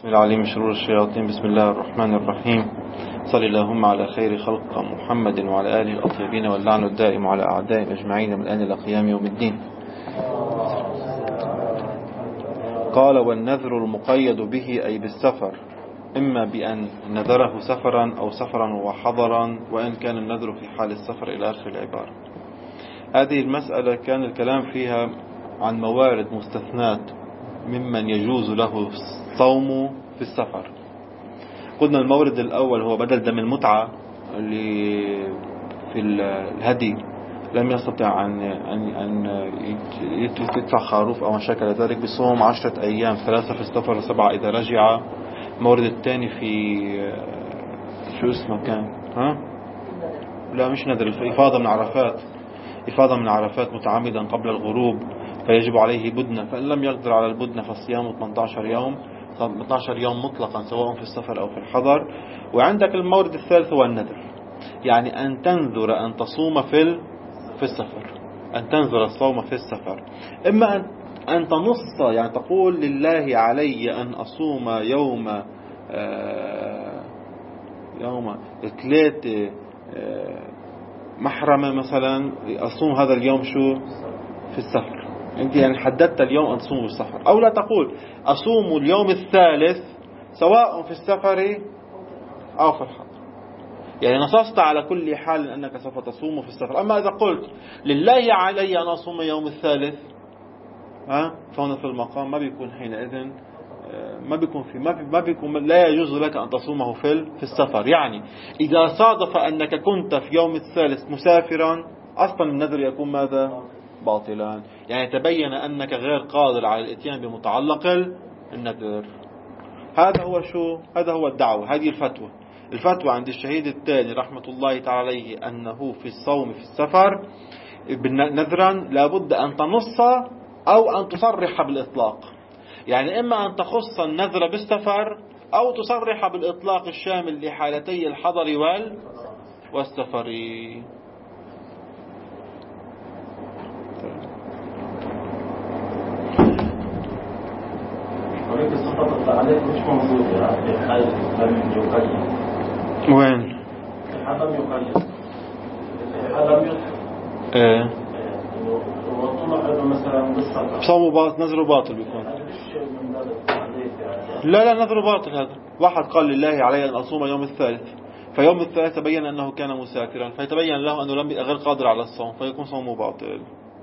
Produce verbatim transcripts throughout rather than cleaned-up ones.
بسم الله العليم من شرور الشياطين. بسم الله الرحمن الرحيم. صلى اللهم على خير خلق محمد وعلى آله الأطيبين واللعن الدائم على أعدائهم أجمعين من الآن إلى قيام يوم الدين. قال: والنذر المقيد به أي بالسفر، إما بأن نذره سفرا أو سفرا وحضرا، وإن كان النذر في حال السفر إلى آخر العبارة. هذه المسألة كان الكلام فيها عن موارد مستثنات ممن يجوز له الصوم في السفر. قلنا المورد الأول هو بدل دم المتعة اللي في الهدي لم يستطع أن أن يدفع خروف أو ما شاكل ذلك، بصوم عشرة أيام، ثلاثة في السفر وسبعة إذا رجع. المورد الثاني في شو اسمه كان ها لا مش نذر، إفاضة من عرفات، إفاضة من عرفات متعمدا قبل الغروب فيجب عليه بدنة، فإن لم يقدر على البدنة فصيامه ثمانية عشر يوم، ثمانية عشر يوم مطلقا سواء في السفر أو في الحضر. وعندك المورد الثالث هو النذر، يعني أن تنذر أن تصوم في في السفر، أن تنذر الصوم في السفر. إما أن أن تنص، يعني تقول لله علي أن أصوم يوم يوم ثلاثة محرمة مثلا، أصوم هذا اليوم شو في السفر. أنت يعني حددت اليوم أن تصوم في السفر، أو لا تقول أصوم اليوم الثالث سواء في السفر أو في الحضر، يعني نصصت على كل حال أنك سوف تصوم في السفر. أما إذا قلت لله علي أن أصوم يوم الثالث ها فهنا في المقام ما بيكون حينئذ ما بيكون في ما بيكون لا يجوز لك أن تصومه في في السفر. يعني إذا صادف أنك كنت في يوم الثالث مسافرا أصلا النذر يكون ماذا؟ باطلا، يعني تبين أنك غير قادر على الاتيان بمتعلق النذر. هذا هو شو هذا هو الدعوة، هذه الفتوى. الفتوى عند الشهيد الثاني رحمة الله تعالى عليه أنه في الصوم في السفر نذرا لابد أن تنص أو أن تصرح بالإطلاق، يعني إما أن تخص النذر بالسفر أو تصرح بالإطلاق الشامل لحالتي الحضر وال والسفر. مش موجود في حالة لم يقيد. وين؟ الحرم يقيد. الحرم يطلق. ايه. وطلع مثلا بالسفر. صومه باطل، نذره باطل بيكون. لا لا نذره باطل. هذا واحد قال لله علي أن أصوم يوم الثالث، فيوم الثالث تبين أنه كان مسافرا، فيتبين له أنه لم غير قادر على الصوم، فيكون صومه باطل.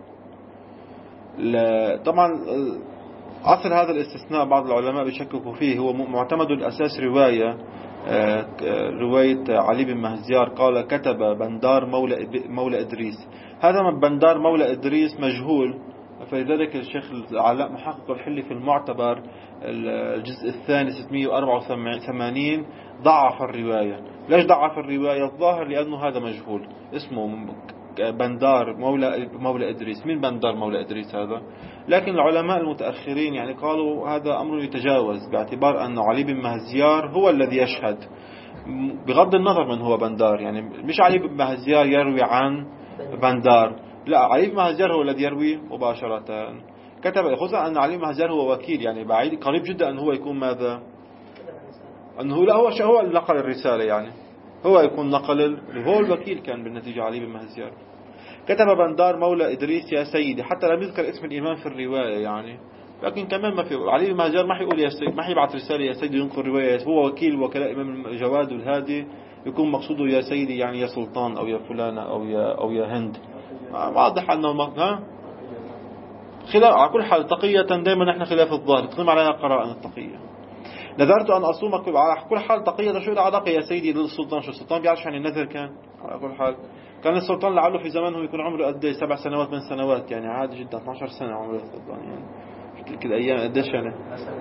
لا طبعا أصل هذا الاستثناء بعض العلماء بيشككوا فيه، هو معتمد الأساس رواية رواية علي بن مهزيار قال كتب بندار مولى مولى إدريس. هذا من بندار مولى إدريس مجهول، فلذلك الشيخ العلاء محقق الحلي في المعتبر الجزء الثاني ستمائة وأربعة وثمانين ضعف الرواية. ليش ضعف الرواية؟ الظاهر لأنه هذا مجهول، اسمه بندار مولى مولى إدريس. مين بندار مولى إدريس هذا؟ لكن العلماء المتأخرين يعني قالوا هذا أمر يتجاوز، باعتبار أن علي بن مهزيار هو الذي يشهد، بغض النظر من هو بندار. يعني مش علي بن مهزيار يروي عن بندار، لا، علي بن مهزيار هو الذي يروي مباشرة. كتب خصوصا أن علي بن مهزيار هو وكيل، يعني بعيد قريب جدا أن هو يكون ماذا؟ أنه لا هو هو اللي نقل الرسالة، يعني هو يكون نقل، هو الوكيل كان بالنتيجة علي بن مهزيار. كتب بندار مولى إدريس يا سيدي، حتى لم يذكر اسم الإمام في الرواية يعني، لكن كمان ما في علي بن مهزيار ما حيقول يا سيدي، ما حيبعث رسالة يا سيدي ينقل رواية. هو وكيل وكلاء إمام الجواد والهادي، يكون مقصوده يا سيدي يعني يا سلطان أو يا فلانة أو يا أو يا هند. واضح أنه ها خلاف. على كل حال تقية دائما نحن خلاف الظاهر، تقيم عليها قراءة التقية. نذرت أن أصوم على كل حال تقية شو العلاقة يا سيدي للسلطان؟ شو السلطان بيعرفش عن النذر؟ كان على كل حال كان السلطان لعله في زمانه يكون عمره قد ايه؟ سبع سنوات من سنوات، يعني عادي جدا. اثنتي عشرة سنة عمره السلطان، يعني تلك الأيام قديش يعني.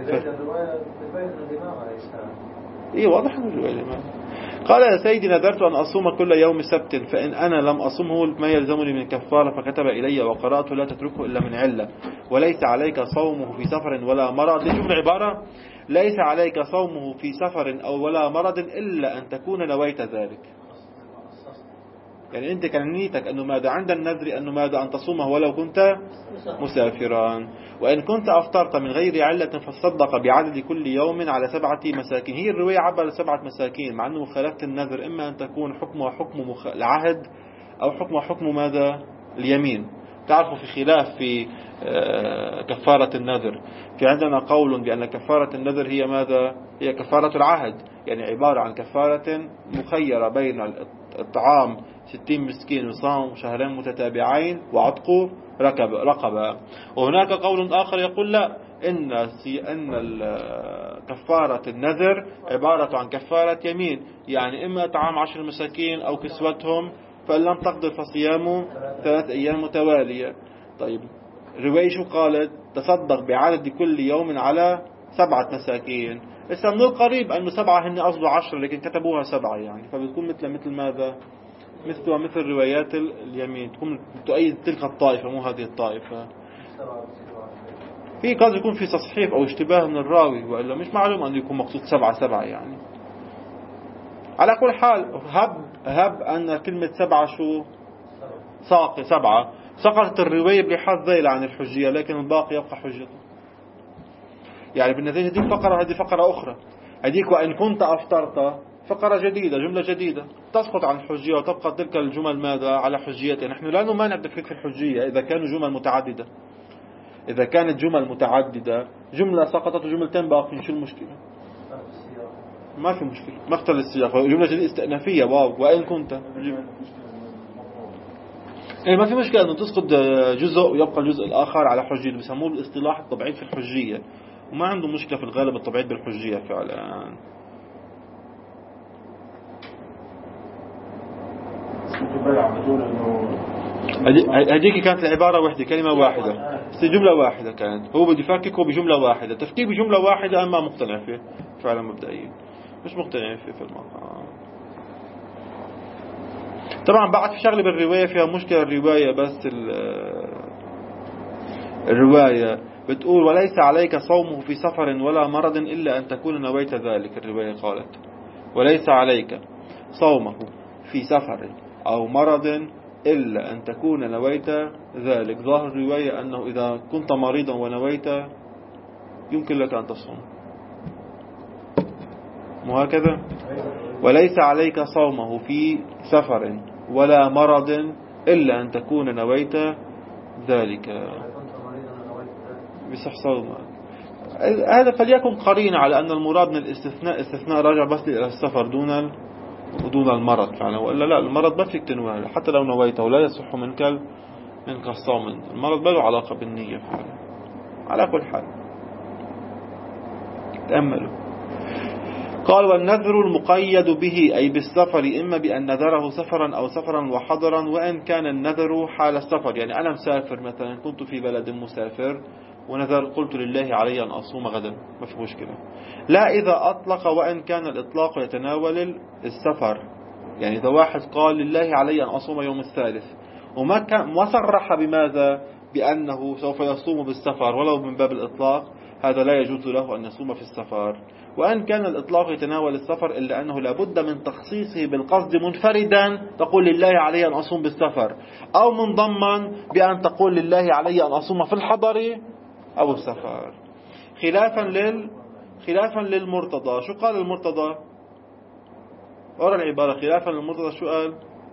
إيه واضح إنه الرواية الإمام. قال يا سيدي نذرت أن أصوم كل يوم سبت، فإن أنا لم أصومه ما يلزمني من كفارة. فكتب إلي وقرأت لا تتركه إلا من علة، وليس عليك صومه في سفر ولا مرض. شوف العبارة، ليس عليك صومه في سفر أو ولا مرض إلا أن تكون نويت ذلك. يعني أنت كان نيتك أنه ماذا عند النذر أنه ماذا أن تصومه ولو كنت مسافرا. وإن كنت أفطرت من غير علة فصدق بعدد كل يوم على سبعة مساكين. هي الرواية عبر سبعة مساكين، مع أنه مخالفة النذر إما أن تكون حكمها حكم مخ... العهد أو حكمها حكم ماذا اليمين. تعرفوا في خلاف في كفارة النذر. في عندنا قول بأن كفارة النذر هي ماذا؟ هي كفارة العهد، يعني عبارة عن كفارة مخيرة بين الطعام ستين مسكين وصوم شهرين متتابعين وعتق رقبة. وهناك قول آخر يقول لا، إن إن كفارة النذر عبارة عن كفارة يمين، يعني إما إطعام عشر مساكين أو كسوتهم، فإن لم تقدر فصيام ثلاث أيام متوالية. طيب رواية شو قالت؟ تصدق بعدد كل يوم على سبعة مساكين. إذا من القريب أنه سبعة هن أصله عشر لكن كتبوها سبعة، يعني فبتكون مثل مثل ماذا؟ مثل مثل روايات اليمين، تكون تؤيد تلك الطائفة مو هذه الطائفة. في قد يكون في تصحيف أو اشتباه من الراوي، وإلا مش معلوم أنه يكون مقصود سبعة سبعة يعني. على كل حال هب هب أن كلمة سبعة شو ساقي سبعة سقطت الرواية بلحاظ ذيل عن الحجية، لكن الباقي يبقى حجته. يعني بالنتيجة هذه فقرة هذه فقرة أخرى. هذيك وإن كنت أفطرت فقرة جديدة، جملة جديدة تسقط عن الحجية وتبقى تلك الجمل ماذا على حجيتها. نحن لا نمانع التفكيك في الحجية إذا كانوا جمل متعددة. إذا كانت جمل متعددة جملة سقطت وجملتين باقين، شو المشكلة؟ ما في مشكلة، ما اختل السياق، جملة جديدة استئنافية. واو وإن كنت إيه ما في مشكلة أنه تسقط جزء ويبقى الجزء الآخر على حجية. بيسموه بالاصطلاح التبعيد في الحجية، وما عنده مشكلة في الغالب التبعيد بالحجية فعلا. هذيك كانت العبارة واحدة، كلمة واحدة، بس جملة واحدة كانت. هو بده يفككه بجملة واحدة. تفكيك بجملة واحدة أنا ما مقتنع فيه فعلا مبدئيا، مش مقتنع فيه في المقام. طبعا بعد في شغله بالرواية فيها مشكلة. الرواية بس الرواية بتقول وليس عليك صومه في سفر ولا مرض إلا أن تكون نويت ذلك. الرواية قالت وليس عليك صومه في سفر أو مرض إلا أن تكون نويت ذلك. ظاهر الرواية أنه إذا كنت مريضا ونويت يمكن لك أن تصوم، مو هكذا؟ وليس عليك صومه في سفر ولا مرض إلا أن تكون نويت ذلك. بصح صومه هذا فليكن قرين على أن المراد من الاستثناء استثناء راجع بس إلى السفر دون ودون المرض فعلا. وإلا لا، المرض ما فيك تنوي حتى لو نويته ولا يصح منك منك الصوم. المرض ما له علاقة بالنية فعلا. على كل حال تأملوا. قال والنذر المقيد به أي بالسفر، إما بأن نذره سفرا أو سفرا وحضرا، وإن كان النذر حال السفر. يعني أنا مسافر مثلا، كنت في بلد مسافر ونذر قلت لله علي أن أصوم غدا، ما في مشكلة. لا إذا أطلق، وإن كان الإطلاق يتناول السفر. يعني إذا واحد قال لله علي أن أصوم يوم الثالث وما كان وصرح بماذا بأنه سوف يصوم بالسفر ولو من باب الإطلاق، هذا لا يجوز له أن يصوم في السفر. وأن كان الإطلاق يتناول السفر إلا أنه لابد من تخصيصه بالقصد منفردا، تقول لله علي أن أصوم بالسفر، أو منضمن بأن تقول لله علي أن أصوم في الحضر أو السفر. خلافا لل خلافا للمرتضى. شو قال المرتضى؟ أرى العبارة خلافا للمرتضى شو قال؟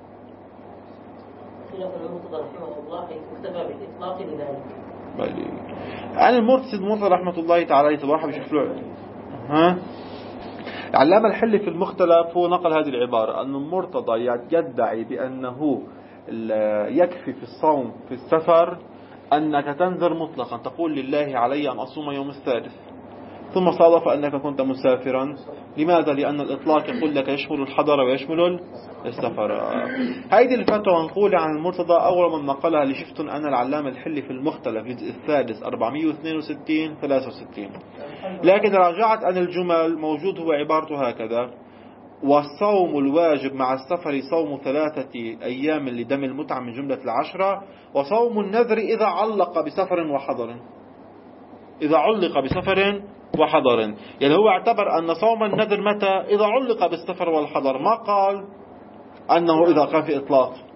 خلافا للمرتضى رحمه الله اكتفى بالإطلاق بذلك. يعني المرتضى المرتضى رحمة الله تعالى يتبارح بشوف له ها علامة الحل في المختلف هو نقل هذه العبارة، أن المرتضى يدعي بأنه يكفي في الصوم في السفر أنك تنذر مطلقا، تقول لله علي أن أصوم يوم الثالث، ثم صادف أنك كنت مسافرا. لماذا؟ لأن الإطلاق يقول لك يشمل الحضر ويشمل السفر. هذه الفتوى منقولة عن المرتضى. أول من نقلها اللي شفت أنا العلامة الحلي في المختلف الجزء السادس أربعمئة واثنين وستين ثلاثة وستين. لكن راجعت أن الجمل موجود هو عبارته هكذا: والصوم الواجب مع السفر صوم ثلاثة أيام لدم المتعة من جملة العشرة، وصوم النذر إذا علق بسفر وحضر. إذا علق بسفر وحضر، يعني هو اعتبر أن صوم النذر متى؟ إذا علق بالسفر والحضر، ما قال أنه إذا كان في إطلاق.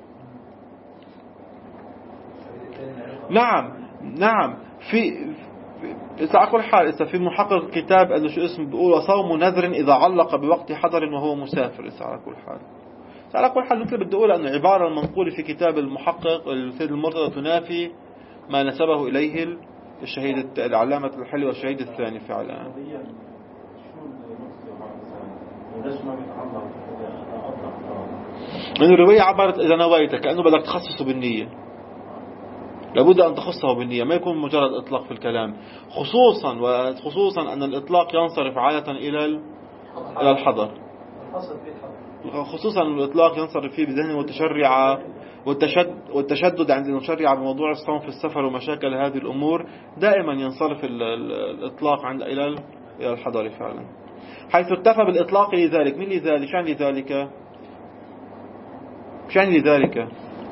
نعم نعم في إذا على كل حال إذا في محقق كتاب أنه شو اسمه بيقول وصوم نذر إذا علق بوقت حضر وهو مسافر. إذا على كل حال على كل حال مثل بدي أقول أن العبارة المنقولة في كتاب المحقق السيد المرتضى تنافي ما نسبه إليه الشهيد العلامة الحلي والشهيد الثاني فعلا. من الرواية عبرت إذا نويت كأنه بدك تخصصه بالنية، لابد أن تخصه بالنية، ما يكون مجرد إطلاق في الكلام، خصوصا وخصوصا أن الإطلاق ينصرف عادة إلى إلى الحضر، خصوصا أن الإطلاق ينصرف فيه بذهن المتشرعة والتشدد, والتشدد عند المشرعة بموضوع الصوم في السفر ومشاكل هذه الأمور دائما ينصرف الإطلاق عند إلى إلى الحضر فعلا، حيث اكتفى بالإطلاق لذلك. من لذلك؟ شان لذلك شان لذلك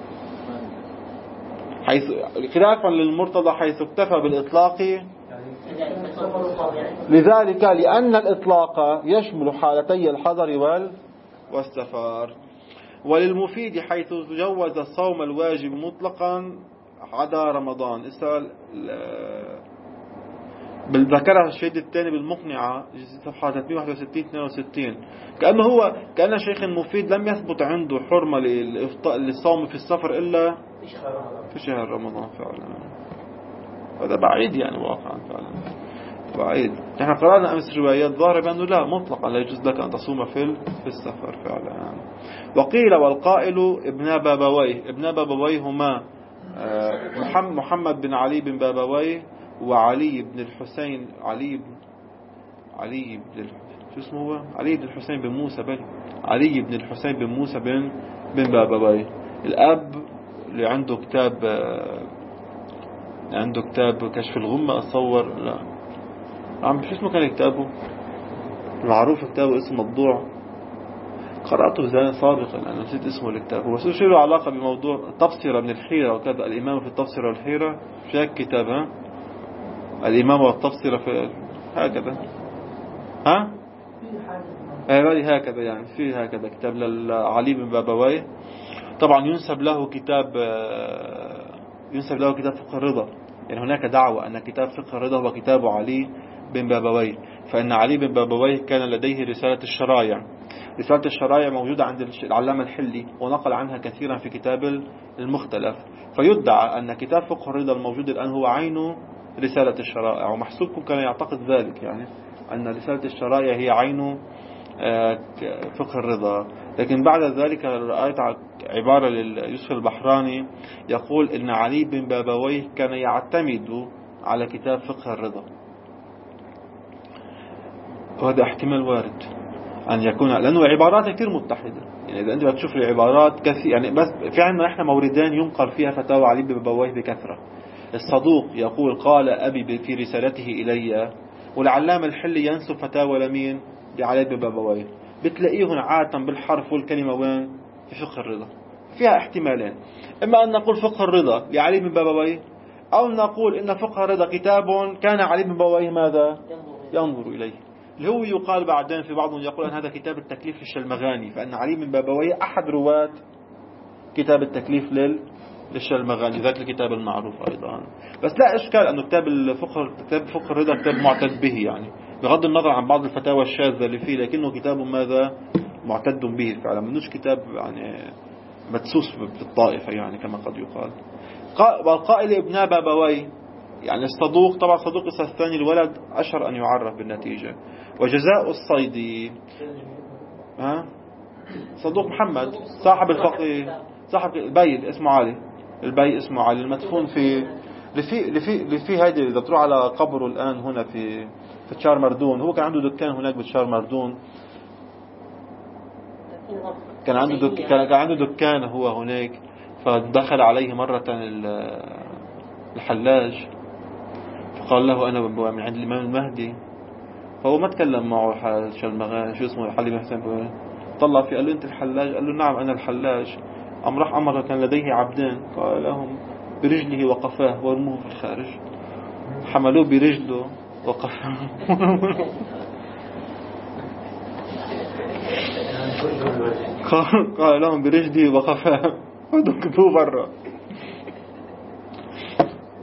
حيث خلافا للمرتضى حيث اكتفى بالإطلاق لذلك لأن الإطلاق يشمل حالتي الحضر وال والسفر. وللمفيد حيث جوز الصوم الواجب مطلقا عدا رمضان. بالذكرها الشهيد الثاني بالمقنعة صفحة ثلاثمئة وواحد وستين اثنين وستين كأنه هو كأن الشيخ المفيد لم يثبت عنده حرمة للصوم في السفر إلا في شهر رمضان فعلا. هذا بعيد يعني واقعا فعلا بعيد. نحن قرأنا أمس روايات ظاهرة بأنه لا مطلقا لا يجوز لك أن تصوم في في السفر فعلا. وقيل والقائل ابن بابويه ابن بابويه هما محمد بن علي بن بابويه وعلي بن الحسين علي بن علي بن شو اسمه هو علي بن الحسين بن موسى بن علي بن الحسين بن موسى بن بن بابويه. الأب اللي عنده كتاب عنده كتاب كشف الغمة أتصور لا عم شو اسمه كان كتابه معروف كتابه اسمه مطبوع قرأته زمان سابقا أنا نسيت اسمه الكتاب بس شو له علاقة بموضوع تبصرة من الحيرة وكذا الإمام في التبصرة والحيرة شاك كتابها الإمام والتبصرة في هكذا ها هذه هكذا يعني في هكذا كتاب لعلي بن بابويه. طبعا ينسب له كتاب ينسب له كتاب فقه الرضا، يعني هناك دعوة أن كتاب فقه الرضا هو كتاب علي بن بابويه، فإن علي بن بابويه كان لديه رسالة الشرايع. رسالة الشرايع موجودة عند العلامة الحلي ونقل عنها كثيرا في كتاب المختلف، فيدعى أن كتاب فقه الرضا الموجود الآن هو عين رسالة الشرائع، ومحسوبكم كان يعتقد ذلك يعني أن رسالة الشرائع هي عين فقه الرضا. لكن بعد ذلك رأيت عبارة ليوسف البحراني يقول إن علي بن بابويه كان يعتمد على كتاب فقه الرضا، وهذا احتمال وارد أن يكون لأنه عبارات كثير متحدة. يعني إذا أنت بتشوف العبارات كثير يعني بس في عندنا إحنا موردان ينقل فيها فتاوى علي بن بابويه بكثرة. الصدوق يقول قال أبي في رسالته إلي، والعلامة الحلي ينسب فتاوى لمين لعلي بن بابويه، بتلاقيهم عادة بالحرف والكلمة وين في فقه الرضا. فيها احتمالين، إما أن نقول فقه الرضا لعلي بن بابويه أو نقول إن فقه الرضا كتاب كان علي بن بابويه ماذا ينظر إليه، اللي هو يقال بعدين في بعضهم يقول أن هذا كتاب التكليف للشلمغاني، فإن علي بن بابويه أحد رواة كتاب التكليف لل للشلمغاني ذات الكتاب المعروف أيضا. بس لا إشكال أنه كتاب الفقه كتاب فقه الرضا كتاب معتد به، يعني بغض النظر عن بعض الفتاوى الشاذة اللي فيه، لكنه كتاب ماذا معتد به فعلا، منوش كتاب يعني مدسوس بالطائفة يعني كما قد يقال. والقائل ابن بابويه يعني الصدوق، طبعا الصدوق الثاني الولد أشهر أن يعرف بالنتيجة. وجزاء الصيدي ها صدوق محمد صاحب الفقه صاحب البي اسمه علي البي اسمه علي المدفون في لفي لفي لفي هيدي إذا تروح على قبره الآن هنا في في تشار مردون. هو كان عنده دكان هناك بتشار مردون، كان عنده دك... كان عنده دكان هو هناك، فدخل عليه مرة الحلاج فقال له أنا من عند الإمام المهدي، فهو ما تكلم معه شلمغان شو اسمه حلي بن حسين، طلع فيه قال له أنت الحلاج؟ قال له نعم أنا الحلاج. أم راح أمر كان لديه عبدين قال لهم برجله وقفاه ورموه في الخارج، حملوه برجله وقفاه قال لهم برجله وقفاه ودكتوه برا.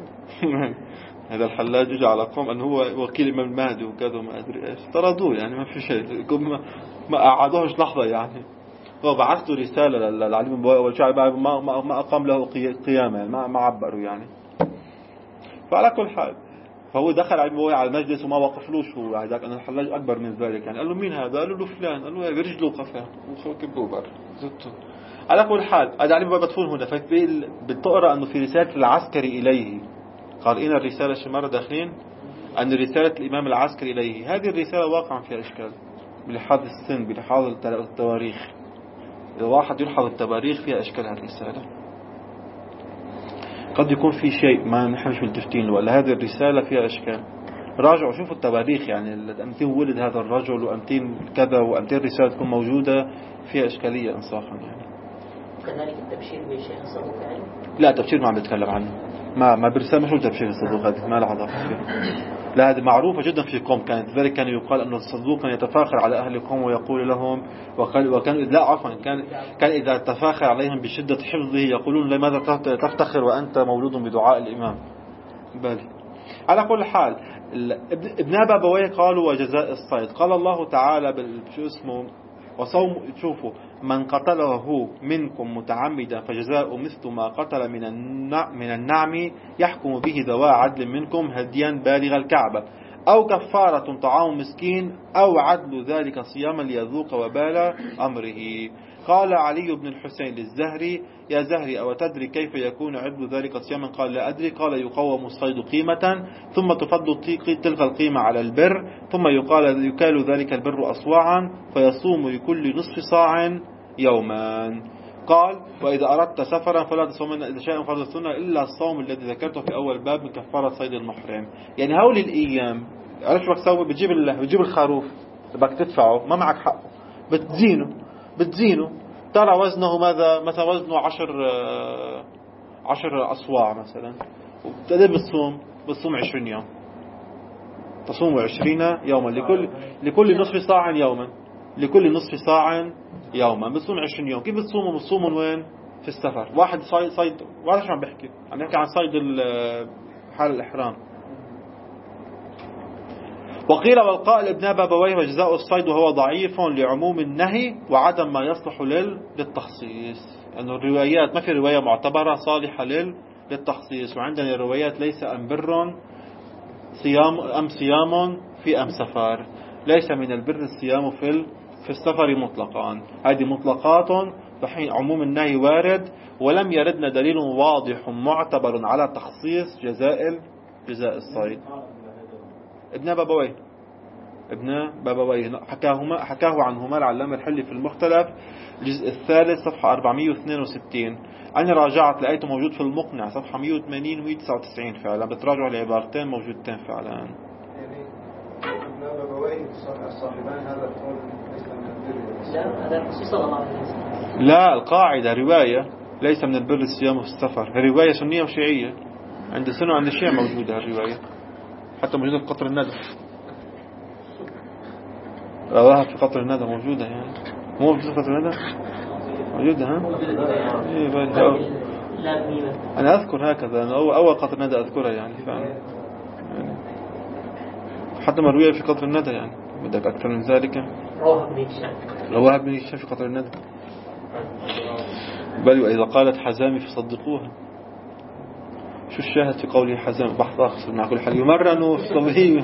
هذا الحلاج جاء على قوم أنه هو وكيل الإمام المهدي وكذا ما أدري إيش، طردوه يعني ما في شيء، ما ما قعدوهش لحظة يعني. هو بعث له رسالة للعلي بن بويه والشعب ما ما ما أقام له قيامة يعني ما ما عبروا يعني. فعلى كل حال فهو دخل علي بن بويه على المجلس وما وقفلوش هو ذاك أن الحلاج أكبر من ذلك يعني. قال له مين هذا؟ قالوا له فلان. قال له برجله وقفاه وكبوه بر زدته. على كل حال هذا علي بن بويه بدفون هنا فبتقرأ أنه في رسالة العسكري إليه قارئين الرسالة شي مرة داخلين أن رسالة الإمام العسكري إليه. هذه الرسالة واقعا فيها إشكال بلحاظ السن بلحاظ التواريخ. إذا واحد يلحظ التواريخ فيها إشكال هذه الرسالة. قد يكون في شيء ما نحن مش ملتفتين له ولا هذه الرسالة فيها إشكال. راجعوا شوفوا التواريخ يعني أمتين ولد هذا الرجل وأمتين كذا وأمتين رسالة تكون موجودة فيها إشكالية إنصافا يعني. كذلك التبشير بالشيخ الصدوق يعني؟ لا التبشير ما عم بتكلم عنه. ما ما برسالة مش تبشير الصدوق هذه ما لها علاقة فيه. لا هذه معروفة جدا في قوم كانت لذلك كان يقال أن الصدوق كان يتفاخر على أهل القوم ويقول لهم وكان وكان لا عفوا كان كان إذا تفاخر عليهم بشدة حفظه يقولون لماذا تفتخر وأنت مولود بدعاء الإمام بالي. على كل حال ابن أبا بويه قالوا وجزاء الصيد قال الله تعالى بالشو اسمه وصوم شوفوا من قتله منكم متعمدا فجزاء مثل ما قتل من من النعم يحكم به ذوى عدل منكم هديا بالغ الكعبة أو كفارة طعام مسكين أو عدل ذلك صياما ليذوق وبال أمره. قال علي بن الحسين للزهري يا زهري أو تدري كيف يكون عدل ذلك صياما؟ قال لا أدري. قال يقوم الصيد قيمة ثم تفضل تلك القيمة على البر ثم يقال يكال ذلك البر أصواعا فيصوم لكل نصف صاع يوما. قال وإذا أردت سفرا فلا تصومن إذا شيئا فرض السنة إلا الصوم الذي ذكرته في أول باب من كفارة صيد المحرم. يعني هول الأيام عرفت شو بدك تسوي؟ بتجيب بتجيب الخروف بدك تدفعه ما معك حقه بتزينه بتزينه ترى وزنه ماذا مثلا وزنه عشر عشر أصواع مثلا وبتقدر بتصوم بتصوم عشرين يوم تصوم عشرين يوما لكل لكل نصف صاع يوما لكل نصف صاع يوما بتصوم عشرين يوم. كيف بتصوموا؟ بتصوموا وين؟ في السفر. واحد صيد صيد واحد شو عم بحكي عم بحكي عن صيد حال الإحرام. وقيل والقائل ابن أبا بويه وجزاء الصيد وهو ضعيف لعموم النهي وعدم ما يصلح للتخصيص أن يعني الروايات ما في رواية معتبرة صالحة للتخصيص. وعندنا روايات ليس أم بر صيام أم صيام في أم سفر ليس من البر الصيام في في السفر مطلقا. هذه مطلقات فحين عموم النهي وارد ولم يردنا دليل واضح معتبر على تخصيص جزاء جزاء الصيد. ابن أبا بويه ابن أبا بويه حكاهما حكاه عنهما العلامة الحلي في المختلف الجزء الثالث صفحة أربعمائة واثنين وستين. أنا راجعت لقيته موجود في المقنع صفحة مئة وثمانين ومئة وتسعة وتسعين فعلا بتراجعوا العبارتين موجودتين فعلا. يعني ابن أبا بويه الصاحبان هذا القول ليس من البر. لا هذا خصيص الله عليه وسلم. لا القاعدة رواية ليس من البر الصيام في السفر. رواية سنية وشيعية عند السنة وعند الشيعة موجودة الرواية حتى موجودة في قطر الندى رواها في قطر الندى موجودة يعني مو في قطر الندى موجودة ها إيه لا ميمة. أنا أذكر هكذا أنا أول أول قطر الندى أذكرها يعني فعلا يعني حتى مروية في قطر الندى يعني بدك أكثر من ذلك رواه ابن هشام رواه ابن هشام في قطر الندى بل وإذا قالت حزامي فصدقوها. شو الشاهد في قوله حزام بحث أخصر مع كل حال يمرن الصبي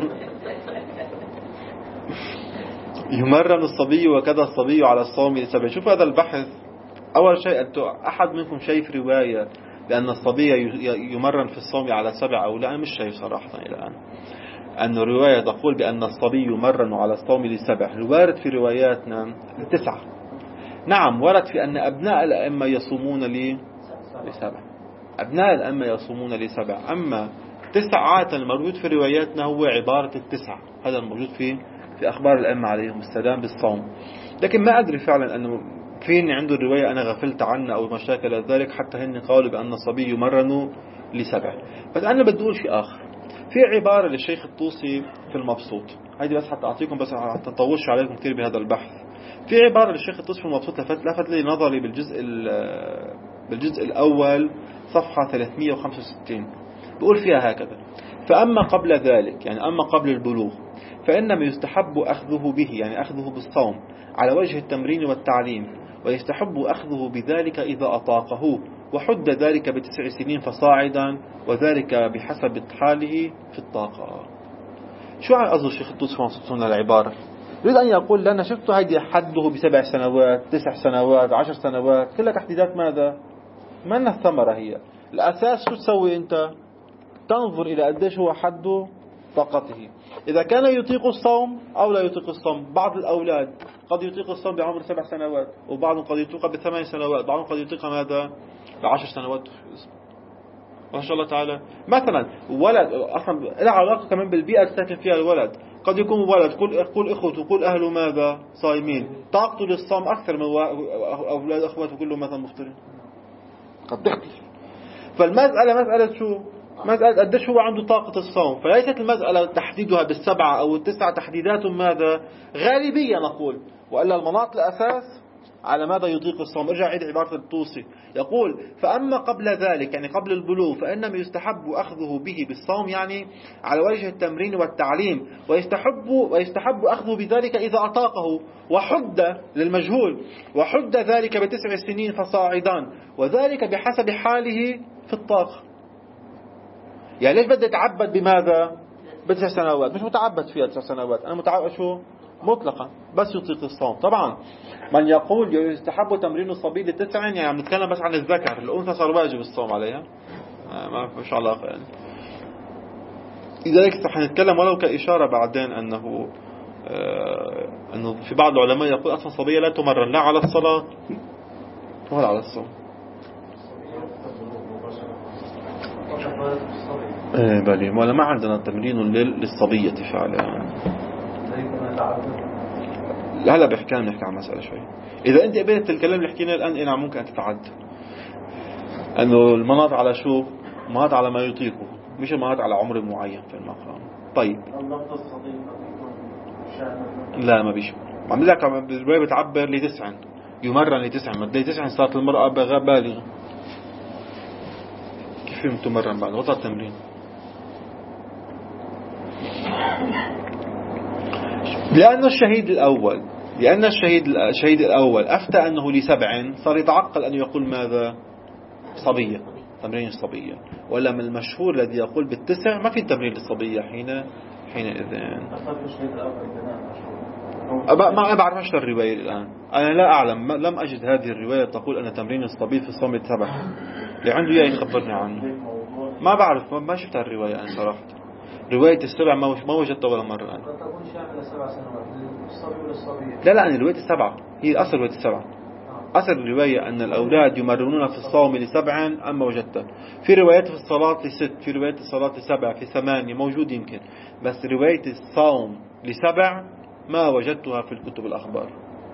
يمرن الصبي وكذا الصبي على الصوم لسبع. شوف هذا البحث أول شيء أحد منكم شايف رواية لأن الصبي يمرن في الصوم على سبع أو لا؟ أنا مش شايف صراحة إلى الآن أن الرواية تقول بأن الصبي يمرن على الصوم لسبع. الوارد في رواياتنا لتسعة. نعم ورد في أن أبناء الأئمة يصومون لسبع أبناء الأئمة يصومون لسبع. أما تسعة الموجود في رواياتنا هو عبارة التسعة هذا الموجود في في أخبار الأئمة عليهم السلام بالصوم. لكن ما أدري فعلا أنه فين عنده الرواية أنا غفلت عنها أو مشاكل ذلك حتى هن قالوا بأن الصبي يمرن لسبع. بس أنا بدي أقول شيء آخر. في عبارة للشيخ الطوسي في المبسوط هذه بس حتى أعطيكم بس حتى نطولش عليكم كثير بهذا البحث. في عبارة للشيخ الطوسي في المبسوط لفت, لفت لي نظري بالجزء بالجزء الأول صفحة ثلاثمائة وخمسة وستين بقول فيها هكذا: فأما قبل ذلك، يعني أما قبل البلوغ، فإنما يستحب أخذه به، يعني أخذه بالصوم على وجه التمرين والتعليم، ويستحب أخذه بذلك إذا أطاقه، وحد ذلك بتسع سنين فصاعدا، وذلك بحسب حاله في الطاقة. شو عم قصد الشيخ الطوسي من العبارة؟ يريد أن يقول لنا شفتوا هيدي حده بسبع سنوات، تسع سنوات، عشر سنوات، كلها تحديدات ماذا؟ ما لنا الثمرة هي. الأساس شو تسوي أنت؟ تنظر إلى قديش هو حده طاقته. إذا كان يطيق الصوم أو لا يطيق الصوم. بعض الأولاد قد يطيق الصوم بعمر سبع سنوات، وبعضهم قد يطيق بثمان سنوات، بعضهم قد يطيق ماذا؟ بعشر سنوات. ما شاء الله تعالى. مثلا ولد أصلا له علاقة كمان بالبيئة اللي ساكن فيها الولد. قد يكون ولد كل كل إخوته كل أهله ماذا؟ صايمين، طاقته للصوم أكثر من أولاد أخواته كلهم مثلا مفطرين. قد تختلف. فالمسألة مسألة شو؟ مسألة قديش هو عنده طاقة الصوم. فليست المسألة تحديدها بالسبعة أو التسعة، تحديدات ماذا؟ غالبية نقول. وإلا المناط الأساس على ماذا يطيق الصوم. ارجع عيد عبارة الطوسي، يقول: فأما قبل ذلك، يعني قبل البلوغ، فإنما يستحب أخذه به بالصوم، يعني على وجه التمرين والتعليم، ويستحب ويستحب أخذه بذلك إذا أطاقه، وحد للمجهول، وحد ذلك بتسع سنين فصاعدان، وذلك بحسب حاله في الطاقة. يعني ليش بدي أتعبد بماذا؟ بتسع سنوات. مش متعبد فيها تسع سنوات، أنا متعبد شو؟ مطلقا بس يطيق الصوم. طبعا من يقول يستحب تمرين الصبي لتسع، يعني عم نتكلم بس عن الذكر، الأنثى صار واجب الصوم عليها، ما فيش علاقة يعني. لذلك حنتكلم ولو كإشارة بعدين أنه آه أنه في بعض العلماء يقول أصلا الصبية لا تمرن لا على الصلاة ولا على الصوم. ايه بلي، ولا ما عندنا تمرين للصبية فعلا. هلا بحكي عن نحكي عن مسألة شوي. إذا أنت قبلت الكلام اللي حكينا الآن إنه ممكن أن تتعدى، أنه المناط على شو؟ مناط على ما يطيقه، مش المناط على عمر معين في المقام. طيب لا ما بيش عم لك بالرواية بتعبر لتسع، يمرن لتسع، ما تلاقي تسع صارت المرأة بالغة. كيف يمكن تمرن بعد وطأ التمرين؟ لأن الشهيد الأول لأن الشهيد الشهيد الأول أفتى أنه لسبع، صار يتعقل أن يقول ماذا؟ صبية، تمرين الصبية. ولا من المشهور الذي يقول بالتسع ما في تمرين للصبية حين حينئذ. ما بعرف ايش الرواية الآن، أنا لا أعلم، لم أجد هذه الرواية تقول أن تمرين الصبي في الصوم السبع. اللي عنده إياه يخبرني عنه. ما بعرف، ما شفت الرواية أنا صراحة. رواية السبع ما وجدتها ولا مرة أنا. لا لا، أنا رواية السبعة هي أصل رواية السبعة. أصل الرواية أن الأولاد يمرنون في الصوم لسبع، أما وجدتها في روايات في الصلاة لست، في رواية الصلاة لسبع، في ثمانية موجود يمكن، بس رواية الصوم لسبع ما وجدتها في الكتب الأخبار.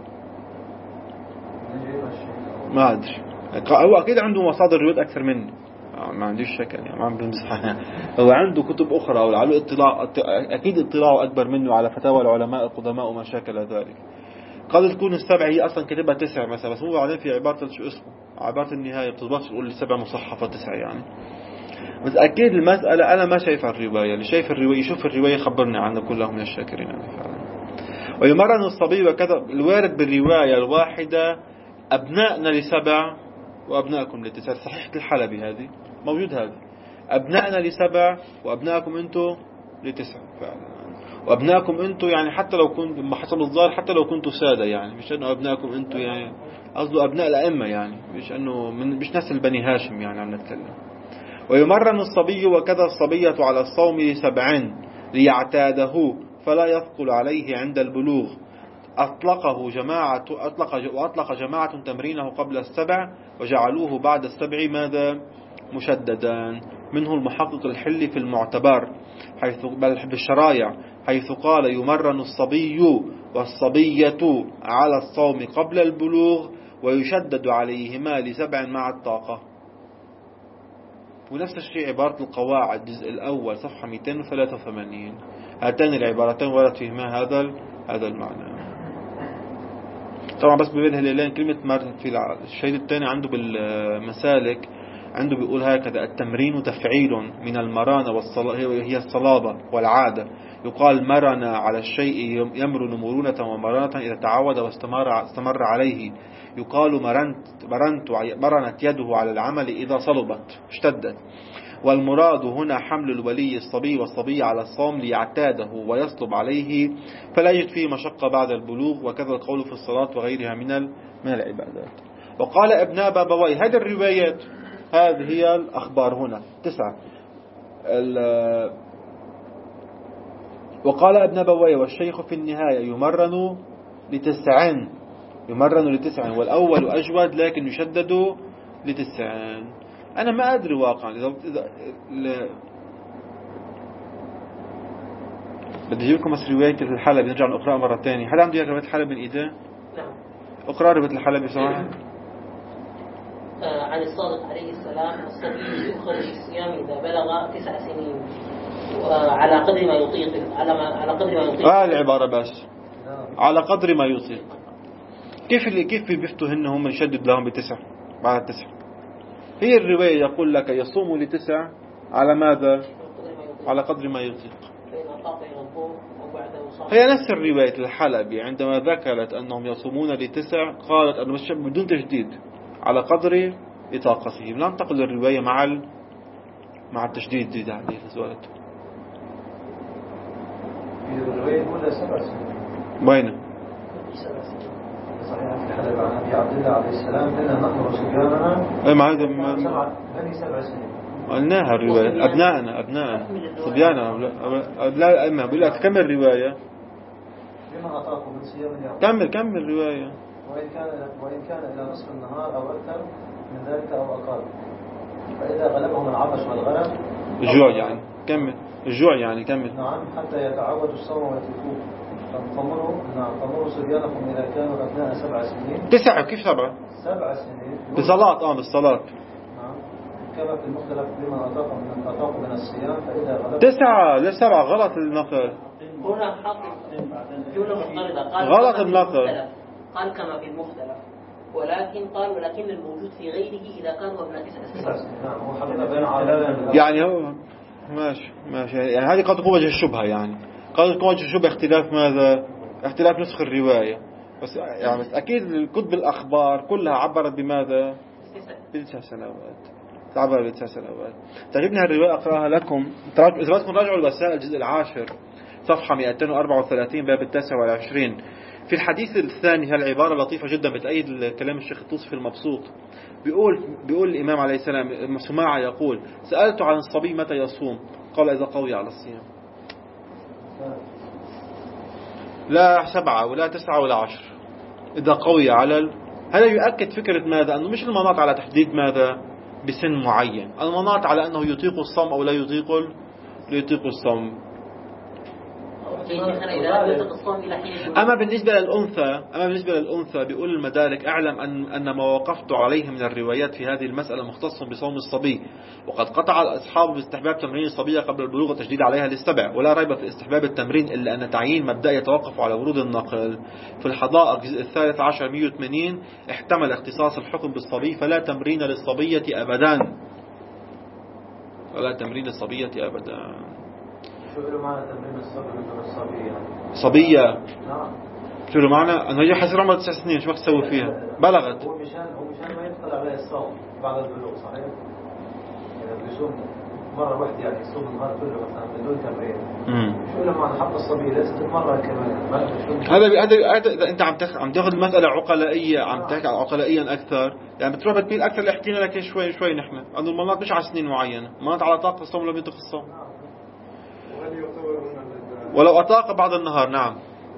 ما أدري، هو أكيد عنده مصادر روايات أكثر مني، ما عنديش شك يعني، ما عم بمزح. هو عنده كتب أخرى وعلى اطلاع، أكيد اطلاعه أكبر منه على فتاوى العلماء القدماء وما شاكل ذلك. قد تكون السبع هي أصلا كتبها تسع مثلا، بس هو بعدين في عبارة شو اسمه، عبارة النهاية بتضبط تقول السبع مصحفة تسع يعني. بس أكيد المسألة أنا ما شايف الرواية، اللي شايف الرواية يشوف الرواية خبرني عنه، كلهم من الشاكرين يعني فعلا. ويمرن الصبي وكذا. الوارد بالرواية الواحدة أبنائنا لسبع وأبنائكم لتسع، صحيحة الحلبي هذه موجود، هذا أبنائنا لسبع وأبنائكم أنتم لتسع فعلا. وأبنائكم أنتم يعني حتى لو كنت حسب الظاهر، حتى لو كنتوا سادة يعني، مش أنه أبنائكم أنتم يعني قصده أبناء الأئمة يعني، مش أنه من مش نسل بني هاشم يعني عم نتكلم. ويمرن الصبي وكذا الصبية على الصوم لسبع ليعتاده فلا يثقل عليه عند البلوغ. أطلقه جماعة أطلق وأطلق جماعة تمرينه قبل السبع، وجعلوه بعد السبع ماذا؟ مشددا. منه المحقق الحلي في المعتبر حيث بل بالشرايع حيث قال: يمرن الصبي والصبية على الصوم قبل البلوغ ويشدد عليهما لسبع مع الطاقة. ونفس الشيء عبارة القواعد الجزء الأول صفحة مئتين وثلاثة وثمانين. هاتان العبارتين ورد فيهما هذا هذا المعنى. طبعا بس ببين هلالين كلمة مرن في الشهيد الثاني عنده بالمسالك عنده بيقول هكذا: التمرين تفعيل من المرانة والصلا... هي الصلابة والعادة. يقال مرن على الشيء يمرن مرونة ومرانة إذا تعود واستمر استمر عليه. يقال مرنت مرنت مرنت يده على العمل إذا صلبت اشتدت. والمراد هنا حمل الولي الصبي والصبي على الصوم ليعتاده ويصلب عليه فلا يجد فيه مشقة بعد البلوغ. وكذا القول في الصلاة وغيرها من من العبادات. وقال ابن بابوي: هذه الروايات هذه هي الأخبار هنا تسعة. وقال ابن بابوي: والشيخ في النهاية يمرن لتسع يمرن لتسع والأول أجود لكن يشدد لتسع. أنا ما أدري واقعا إذا إذا بدي أجيب لكم بس رواية الحلبي نرجع نقرأ مرة ثانية. هل عنده رواية الحلبي من إيده؟ نعم. اقرأ رواية الحلبي بصراحة. عن الصادق عليه السلام: الصبي يؤخذ بالصيام إذا بلغ تسع سنين على قدر ما يطيق على ما على قدر ما يطيق. آه العبارة بس على قدر ما يطيق. كيف اللي كيف بيفتوا هن هم يشدد لهم بتسع بعد تسع؟ هي الرواية يقول لك يصوم لتسع على ماذا؟ على قدر ما يطيق. هي نفس الرواية الحلبي عندما ذكرت أنهم يصومون لتسع قالت أنه بدون تشديد على قدر إطاقتهم. لا تقل الرواية مع ال... مع التشديد دي عليه الزوالة. الرواية الأولى سبع سنين. وين؟ صحيح في الحلبة عن أبي عبد الله عليه السلام: إنا نحن وصبياننا أي ما هذا بني سبع سنين. قلناها الرواية أبنائنا أبنائنا صبيانا لا أما بقول لك كمل الرواية. بما أطاقوا من صيام اليوم. كمل كمل الرواية. وإن كان وإن كان إلى نصف النهار أو أكثر من ذلك أو أقل. فإذا غلبهم العطش والغرق. الجوع يعني كمل الجوع يعني كمل. نعم حتى يتعودوا الصوم ويتركوه. فانطمروا نعم طمروا صبيانكم إذا كانوا أبناء سبع سنين. تسعة كيف سبعة؟ سبع سنين. بصلاة آه بالصلاة. نعم كما في المختلف لمن أطاق من أطاق من الصيام فإذا غلب. تسعة لا سبعة غلط النقل. هنا حط جملة مضطردة قال غلط النقل. قال كما في المختلف ولكن قال ولكن الموجود في غيره إذا كانوا أبناء تسع سنين. نعم هو حطنا بين عالمين. يعني هو ماشي ماشي يعني هذه قد تكون وجه الشبهة يعني قد تكون وجه الشبهة اختلاف ماذا؟ اختلاف نسخ الرواية بس يعني بس أكيد كتب الأخبار كلها عبرت بماذا؟ بتسع سنوات تعبر بتسع سنوات. تعجبني هالرواية أقرأها لكم. إذا بدكم راجعوا الوسائل الجزء العاشر صفحة مئتين وأربعة وثلاثين باب التاسع والعشرين. في الحديث الثاني هالعبارة لطيفة جدا بتأيد كلام الشيخ الطوسي في المبسوط. بيقول بيقول الإمام عليه السلام سماعة يقول: سألت عن الصبي متى يصوم؟ قال: إذا قوي على الصيام. لا سبعة ولا تسعة ولا عشر إذا قوي على ال... هذا يؤكد فكرة ماذا؟ أنه مش المناط على تحديد ماذا بسن معين. المناط على أنه يطيق الصوم أو لا يطيق لا يطيق الصوم. أما بالنسبة للأنثى أما بالنسبة للأنثى بيقول المدارك: أعلم أن أن ما وقفت عليه من الروايات في هذه المسألة مختص بصوم الصبي، وقد قطع الأصحاب باستحباب تمرين الصبية قبل البلوغ والتشديد عليها للسبع، ولا ريب في استحباب التمرين إلا أن تعيين مبدأ يتوقف على ورود النقل. في الحدائق الجزء الثالث عشر مئة وثمانين احتمل اختصاص الحكم بالصبي فلا تمرين للصبية أبدا ولا تمرين للصبية أبدا. شو له معنى تمرين الصبي من الصبية؟ صبية. نعم. شو له معنى؟ أنه هي حصير عمرها تسع سنين شو بدك تسوي فيها؟ بلغت. هو مشان هو مشان ما يدخل عليه الصوم بعد البلوغ صحيح؟ يعني بيصوم مرة واحدة يعني يصوم النهار كله مثلا بدون تمرين. امم. شو له معنى حط الصبي لازم تتمرن كمان؟ هذا هذا إذا أنت عم تاخذ عم تاخذ المسألة عقلائية عم تحكي عقلائيا أكثر يعني بتروح بتميل أكثر لاحتينا لك شوي شوي نحن أنه المناط مش على سنين معينة مناط على طاقة الصوم ولا بيطيق الصوم. ولو أطاق بعض النهار نعم.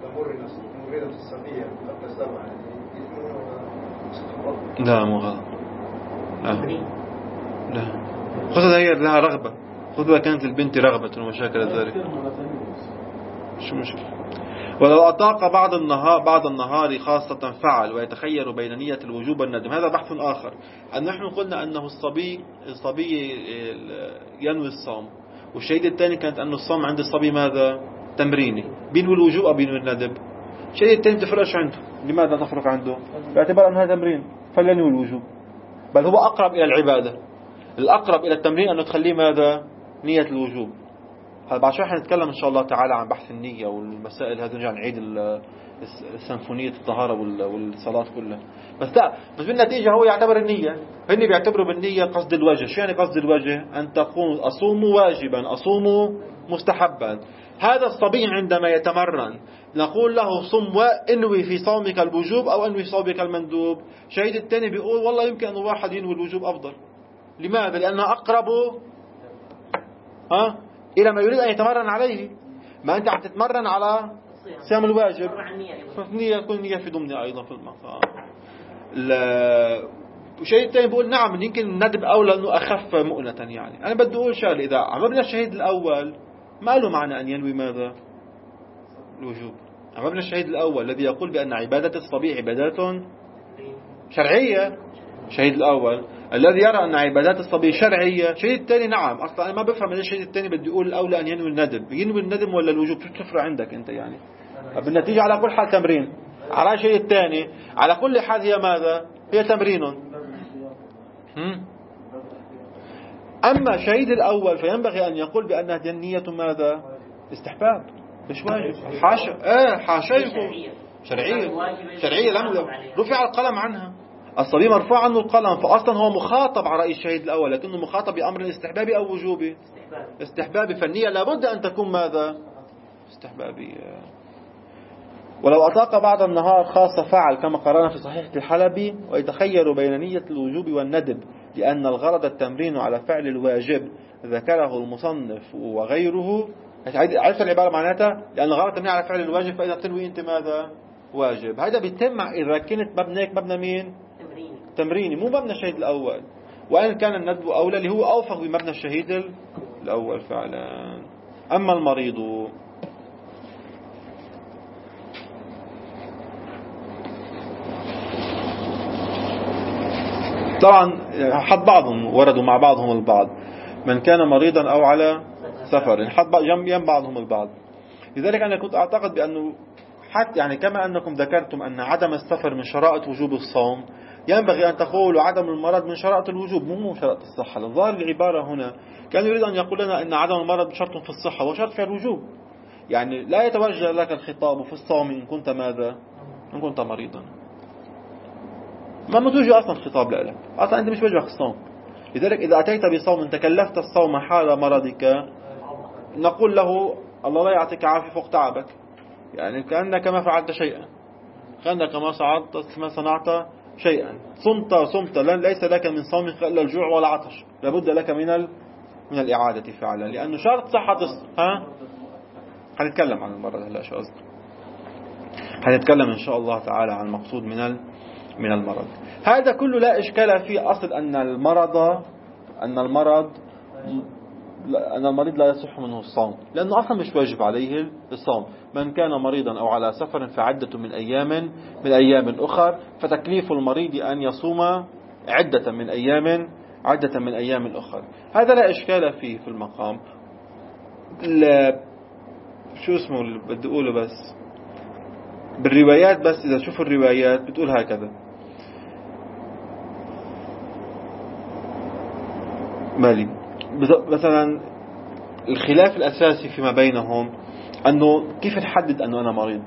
لا مو غلط. لا لا خذها هي لها رغبة خذها كانت البنت رغبة ومشاكل ذلك شو مشكلة. ولو أطاق بعض النهار بعض النهار خاصة فعل ويتخير بين نية الوجوب والندم. هذا بحث آخر. أن نحن قلنا أنه الصبي الصبي ينوي الصوم والشيء الثاني كانت أن الصوم عند الصبي ماذا تمريني بينوي الوجوب أو بينوي الندب. الشيء الثاني تفرقش عنده. لماذا تفرق عنده؟ باعتبار أنه هذا تمرين فلينوي الوجوب بل هو أقرب إلى العبادة الأقرب إلى التمرين أنه تخليه ماذا؟ نية الوجوب. هذا بعد شوي حنتكلم إن شاء الله تعالى عن بحث النية والمسائل هذه، نرجع نعيد السيمفونية الطهارة والصلاة كلها. بس لا، بس بالنتيجة هو يعتبر النية، هن بيعتبروا بالنية قصد الوجه. شو يعني قصد الوجه؟ أن تقول أصوم واجبا، أصوم مستحبا. هذا الصبي عندما يتمرن نقول له صم وانوي في صومك الوجوب أو انوي في صومك المندوب. شهيد الثاني بيقول والله يمكن أن الواحد ينوي الوجوب أفضل. لماذا؟ لأنها أقرب ها إلى ما يريد أن يتمرن عليه. ما أنت عم تتمرن على صيام الواجب، فالنية تكون نية في ضمنها أيضا في المقام. الشهيد الثاني بيقول نعم يمكن الندب أولى لأنه أخف مؤنة. يعني أنا بدي أقول شغله، إذا عملنا الشهيد الأول ما له معنى أن ينوي ماذا؟ الوجوب. عملنا الشهيد الأول الذي يقول بأن عبادة الصبي عبادات شرعية، الشهيد الأول الذي يرى أن عبادات الصبي شرعية. الشهيد الثاني نعم، أصلا أنا ما بفهم ليش الشهيد الثاني بدي يقول الأولى أن ينوي الندب. ينوي الندب ولا الوجوب؟ شو تفرق عندك أنت يعني؟ بالنتيجة على كل حال تمرين. على الشهيد الثاني على كل حال هي ماذا؟ هي تمرين. أما الشهيد الأول فينبغي أن يقول بأنها النية ماذا؟ استحباب مش واجب. حاشا آه حاشا شرعية شرعية لم رفع القلم عنها. الصبي مرفوع عنه القلم، فأصلا هو مخاطب على رأي الشهيد الأول، لكنه مخاطب بأمر استحبابي أو وجوبي؟ استحبابي. فالنية لابد أن تكون ماذا؟ استحبابية. ولو أطاق بعد النهار خاصة فعل كما قرأنا في صحيح الحلبي. ويتخير بين نية الوجوب والندب لأن الغرض التمرين على فعل الواجب ذكره المصنف وغيره. عرفت العبارة معناتها؟ لأن الغرض التمرين على فعل الواجب، فإذا تنوي أنت ماذا؟ واجب. هذا بيتم إذا كنت مبنيك مبنى مين؟ تمريني. تمريني مو مبنى الشهيد الأول. وإن كان الندب أولى اللي هو أوفق بمبنى الشهيد الأول فعلا. أما المريض طبعا حد بعضهم وردوا مع بعضهم البعض، من كان مريضا أو على سفر حد جنب بعضهم البعض. لذلك أنا كنت أعتقد بأنه حتى يعني كما أنكم ذكرتم أن عدم السفر من شرائط وجوب الصوم، ينبغي أن تقولوا عدم المرض من شرائط الوجوب مو شرط الصحة. الظاهر العبارة هنا كان يريد أن يقول لنا أن عدم المرض شرط في الصحة وشرط في الوجوب. يعني لا يتوجه لك الخطاب في الصوم إن كنت ماذا؟ إن كنت مريضا. ما متوجه أصلا الخطاب لك، أصلا أنت مش وجهك الصوم. لذلك إذا أتيت بصوم تكلفت الصوم حال مرضك نقول له الله لا يعطيك عافية فوق تعبك، يعني كأنك ما فعلت شيئا، كأنك ما صعدت ما صنعت شيئا. صمت صمت ليس لك من صومك إلا الجوع والعطش، لابد لك من ال... من الإعادة فعلا، لأنه شرط صحة ها. هنتكلم عن المرض هلا شو قصدي، هنتكلم إن شاء الله تعالى عن المقصود من ال... من المرض. هذا كله لا إشكال فيه. أصل أن المرض أن المرض أن المريض لا يصح منه الصوم، لأنه أصلا مش واجب عليه الصوم. من كان مريضا أو على سفر فعدة من أيام من أيام أخر، فتكليف المريض أن يصوم عدة من أيام عدة من أيام أخر. هذا لا إشكال فيه في المقام. شو اسمه اللي بدي أقوله بس بالروايات، بس إذا شوفوا الروايات بتقول هكذا مالي مثلا. الخلاف الأساسي فيما بينهم أنه كيف نحدد أنه أنا مريض،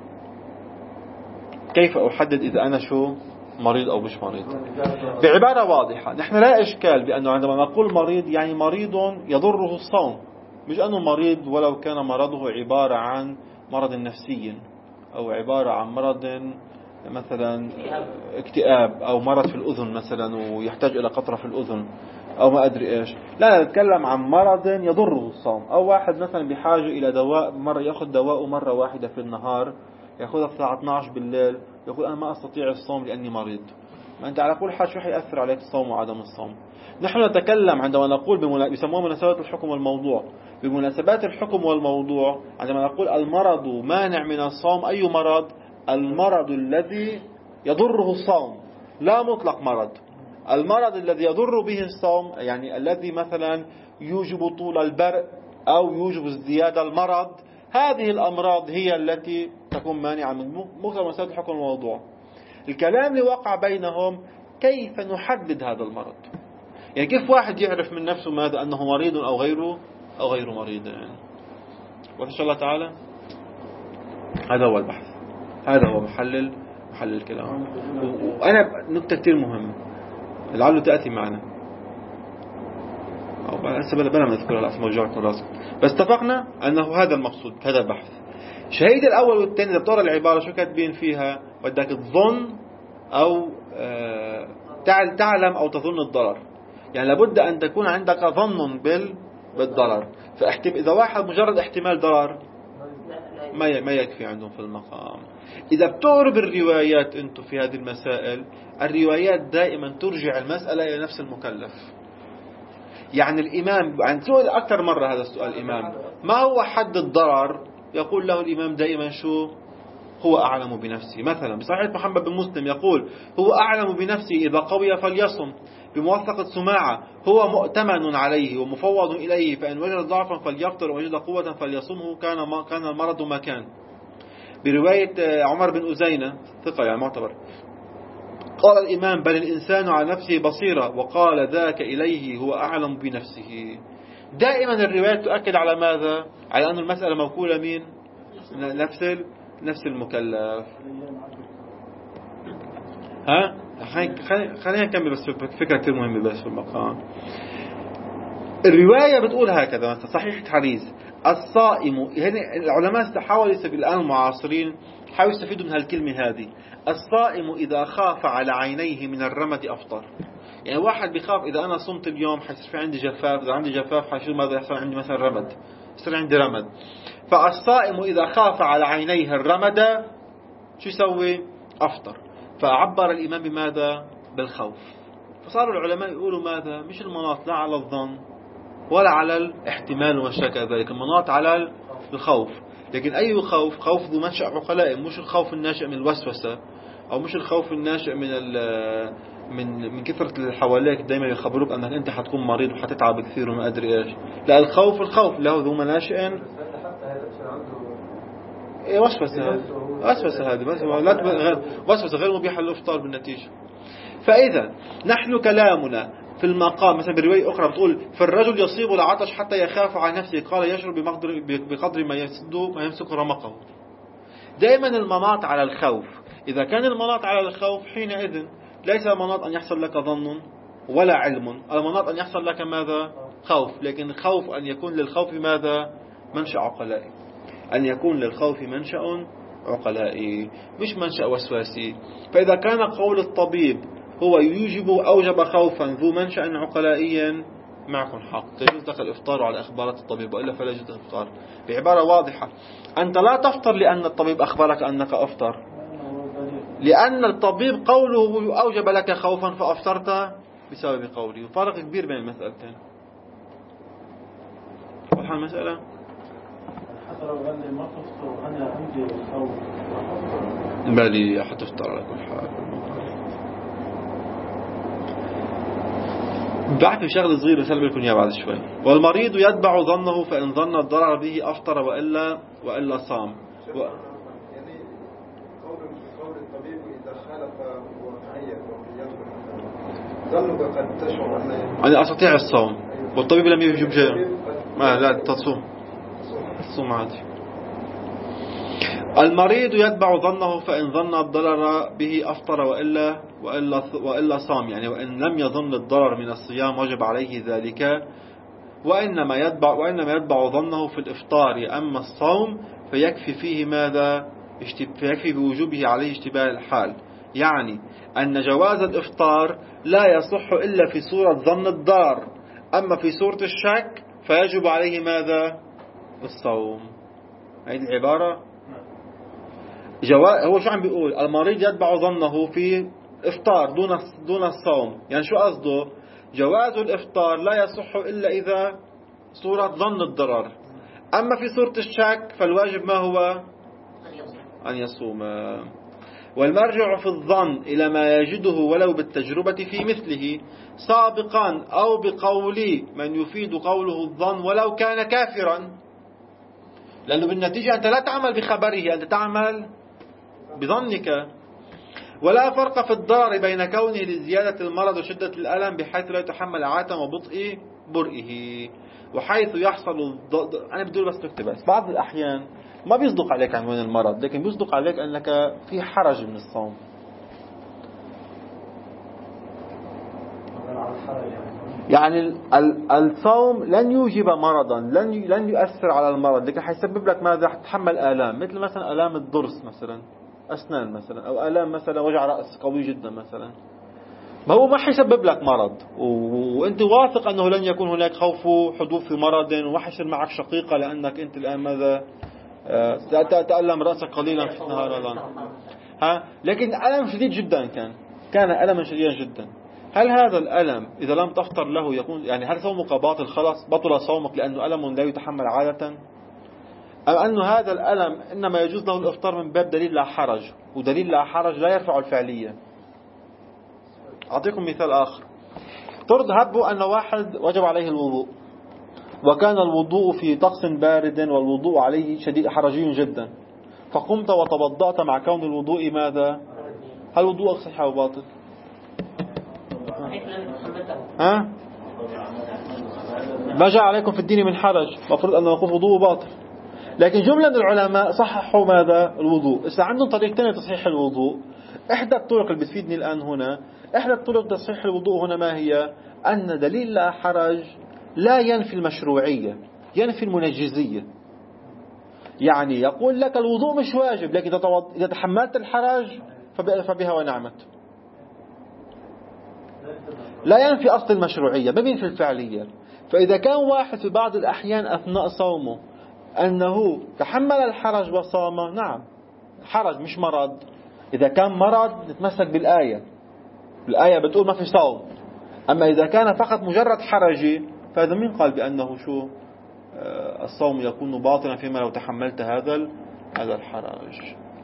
كيف أحدد إذا أنا شو مريض أو مش مريض. بعبارة واضحة، نحن لا إشكال بأنه عندما نقول مريض يعني مريض يضره الصوم، مش أنه مريض ولو كان مرضه عبارة عن مرض نفسي أو عبارة عن مرض مثلا اكتئاب أو مرض في الأذن مثلا ويحتاج إلى قطرة في الأذن أو ما أدري إيش. لا، نتكلم عن مرض يضره الصوم. أو واحد مثلا بحاجة إلى دواء، مرة يأخذ دواء مرة واحدة في النهار، يأخذها الساعة اثني عشر بالليل، يقول أنا ما أستطيع الصوم لأني مريض. ما أنت على كل حال شو حيأثر عليك الصوم وعدم الصوم؟ نحن نتكلم عندما نقول بمنا... بيسموها مناسبات الحكم والموضوع. بمناسبات الحكم والموضوع عندما نقول المرض مانع من الصوم، أي مرض؟ المرض الذي يضره الصوم، لا مطلق مرض. المرض الذي يضر به الصوم يعني الذي مثلا يوجب طول البرء أو يوجب ازدياد المرض، هذه الأمراض هي التي تكون مانعة من مقتضى مسألة الحكم والموضوع. الكلام اللي وقع بينهم كيف نحدد هذا المرض. يعني كيف واحد يعرف من نفسه ماذا أنه مريض أو غيره أو غير مريض يعني. وإن شاء الله تعالى هذا هو البحث، هذا هو محلل محل الكلام. وأنا نكتة كتير مهمة لعله تأتي معنا أو هسه بلا بلا ما نذكرها الأسماء وجعكم راسك، بس اتفقنا أنه هذا المقصود هذا البحث. شهيد الأول والثاني إذا بتقرأ العبارة شو كاتبين فيها؟ بدك تظن أو آه تعلم أو تظن الضرر، يعني لابد أن تكون عندك ظن بال بالضرر. فإذا واحد مجرد احتمال ضرر ما ما يكفي عندهم في المقام. إذا بتقرب الروايات أنتم في هذه المسائل، الروايات دائما ترجع المسألة إلى نفس المكلف. يعني الإمام عن سؤال أكثر مرة هذا السؤال الإمام ما هو حد الضرر؟ يقول له الإمام دائما شو؟ هو أعلم بنفسه. مثلا بصحيح محمد بن مسلم يقول هو أعلم بنفسه إذا قوي فليصم. بموثقة سماعة هو مؤتمن عليه ومفوض إليه، فإن وجد ضعفا فليفطر ووجد قوة فليصمه كان ما كان المرض ما كان. برواية عمر بن أزينة ثقة يعني معتبر قال الإمام بل الإنسان على نفسه بصيرة، وقال ذاك إليه هو أعلم بنفسه. دائما الروايات تؤكد على ماذا؟ على أن المسألة موكولة مين؟ نفس نفس المكلف. ها خلينا نكمل بس فكرة كتير مهمة بس في المقام. الرواية بتقول هكذا مثلا صحيح حريز الصائم، يعني العلماء حاولوا الآن المعاصرين حاولوا يستفيدوا من هالكلمة هذه. الصائم إذا خاف على عينيه من الرمد أفطر. يعني واحد بيخاف إذا أنا صمت اليوم حيصير في عندي جفاف، إذا عندي جفاف حيصير ماذا يحصل عندي مثلا رمد، يصير عندي رمد. فالصائم إذا خاف على عينيه الرمد شو يسوي؟ أفطر. فعبر الإمام بماذا؟ بالخوف. فصار العلماء يقولوا ماذا؟ مش المناط لا على الظن ولا على الاحتمال وما شابه ذلك، المناط على الخوف. لكن أي خوف؟ خوف ذو منشأ عقلائي، مش الخوف الناشئ من الوسوسة أو مش الخوف الناشئ من من من كثرة اللي حواليك دائما يخبروك أنك أنت حتكون مريض وحتتعب كثير وما أدري إيش. لا، الخوف الخوف له ذو مناشئ إيه وسوسة هذه وسوسة هذه بس لا غير وسوسة غير مبيحة للإفطار بالنتيجة. فإذا نحن كلامنا في المقام مثلا برواية أخرى بتقول فالرجل يصيب العطش حتى يخاف على نفسه قال يشرب بقدر بقدر ما يسد ما يمسك رمقه. دائما المناط على الخوف. إذا كان المناط على الخوف حينئذ ليس المناط أن يحصل لك ظن ولا علم، المناط أن يحصل لك ماذا؟ خوف. لكن خوف أن يكون للخوف ماذا؟ منشأ عقلائي، أن يكون للخوف منشأ عقلائي مش منشأ وسواسي. فإذا كان قول الطبيب هو يوجب أوجب خوفا ذو منشأ عقلائيا معكم حق، تجوز لك الإفطار على أخبارات الطبيب، وإلا فلا يجوز الإفطار. بعبارة واضحة أنت لا تفطر لأن الطبيب أخبرك أنك أفطر، لأن الطبيب قوله أوجب لك خوفا فأفطرت بسبب قوله. وفرق كبير بين المسألتين. واضحة المسألة؟ حتى لو قال لي ما تفطر وأنا عندي خوف بالي حتفطر على كل حال. بعد في شغل صغير بسأل لكم إياه بعد شوي. والمريض يتبع ظنه فإن ظن الضرر به أفطر وإلا وإلا صام. و... يعني قول قول الطبيب إذا خالف واقعية ظنك قد تشعر أن أنا أستطيع الصوم والطبيب لم يجب شيء ما لا تصوم تصوم عادي. المريض يتبع ظنه فإن ظن الضرر به أفطر وإلا وإلا وإلا صام. يعني وإن لم يظن الضرر من الصيام وجب عليه ذلك، وإنما يتبع وإنما يتبع ظنه في الإفطار. أما الصوم فيكفي فيه ماذا؟ فيكفي بوجوبه عليه اشتباه الحال. يعني أن جواز الإفطار لا يصح إلا في صورة ظن الضرر، أما في صورة الشك فيجب عليه ماذا؟ الصوم. هذه العبارة جوا... هو شو عم بيقول؟ المريض يتبع ظنه في إفطار دون دون الصوم. يعني شو قصده؟ جواز الإفطار لا يصح إلا إذا صورة ظن الضرر، أما في صورة الشك فالواجب ما هو؟ أن يصوم. والمرجع في الظن إلى ما يجده ولو بالتجربة في مثله سابقا أو بقول من يفيد قوله الظن ولو كان كافرا، لأنه بالنتيجة أنت لا تعمل بخبره، أنت تعمل بظنك. ولا فرق في الضرر بين كونه لزيادة المرض وشدة الألم بحيث لا يتحمل عادة وبطء برئه، وحيث يحصل الض... أنا بدي بس نكتب بس بعض الأحيان ما بيصدق عليك عنوان المرض، لكن بيصدق عليك أنك في حرج من الصوم. يعني الصوم لن يوجب مرضا، لن لن يؤثر على المرض، لكن حيسبب لك ماذا؟ تتحمل آلام، مثل مثلا آلام الضرس مثلا، أسنان مثلا، أو آلام مثلا وجع رأس قوي جدا مثلا. ما هو ما حيسبب لك مرض، وأنت واثق أنه لن يكون هناك خوف حدوث مرض، وما حيصير معك شقيقة لأنك أنت الآن ماذا تألم رأسك قليلا في نهار رمضان. ها، لكن ألم شديد جدا كان كان ألما شديدا جدا. هل هذا الألم إذا لم تفطر له يكون يعني هل صومك باطل؟ خلاص بطل صومك لأنه ألم لا يتحمل عادة، أم أن هذا الألم إنما يجوز له الإفطار من باب دليل لا حرج، ودليل لا حرج لا يرفع الفعلية. أعطيكم مثال آخر. فرض هبوا أن واحد وجب عليه الوضوء، وكان الوضوء في طقس بارد والوضوء عليه شديد حرجي جدا، فقمت وتوضأت مع كون الوضوء ماذا؟ هل وضوءك صحيح أو باطل؟ ها؟ ما جاء عليكم في الدين من حرج، مفروض أن نقول وضوء باطل. لكن جملة من العلماء صححوا ماذا؟ الوضوء. إذا عندهم طريقتين لتصحيح الوضوء، إحدى الطرق اللي بتفيدني الآن هنا، إحدى الطرق تصحيح الوضوء هنا ما هي؟ أن دليل لا حرج لا ينفي المشروعية، ينفي المنجزية. يعني يقول لك الوضوء مش واجب، لكن إذا تحملت الحرج فبها ونعمت. لا ينفي أصل المشروعية، ما بينفي الفعلية. فإذا كان واحد في بعض الأحيان أثناء صومه أنه تحمل الحرج وصام، نعم حرج مش مرض. إذا كان مرض نتمسك بالآية، الآية بتقول ما في صوم. أما إذا كان فقط مجرد حرجي فهذا مين قال بأنه شو آه الصوم يكون باطلا فيما لو تحملت هذا هذا الحرج.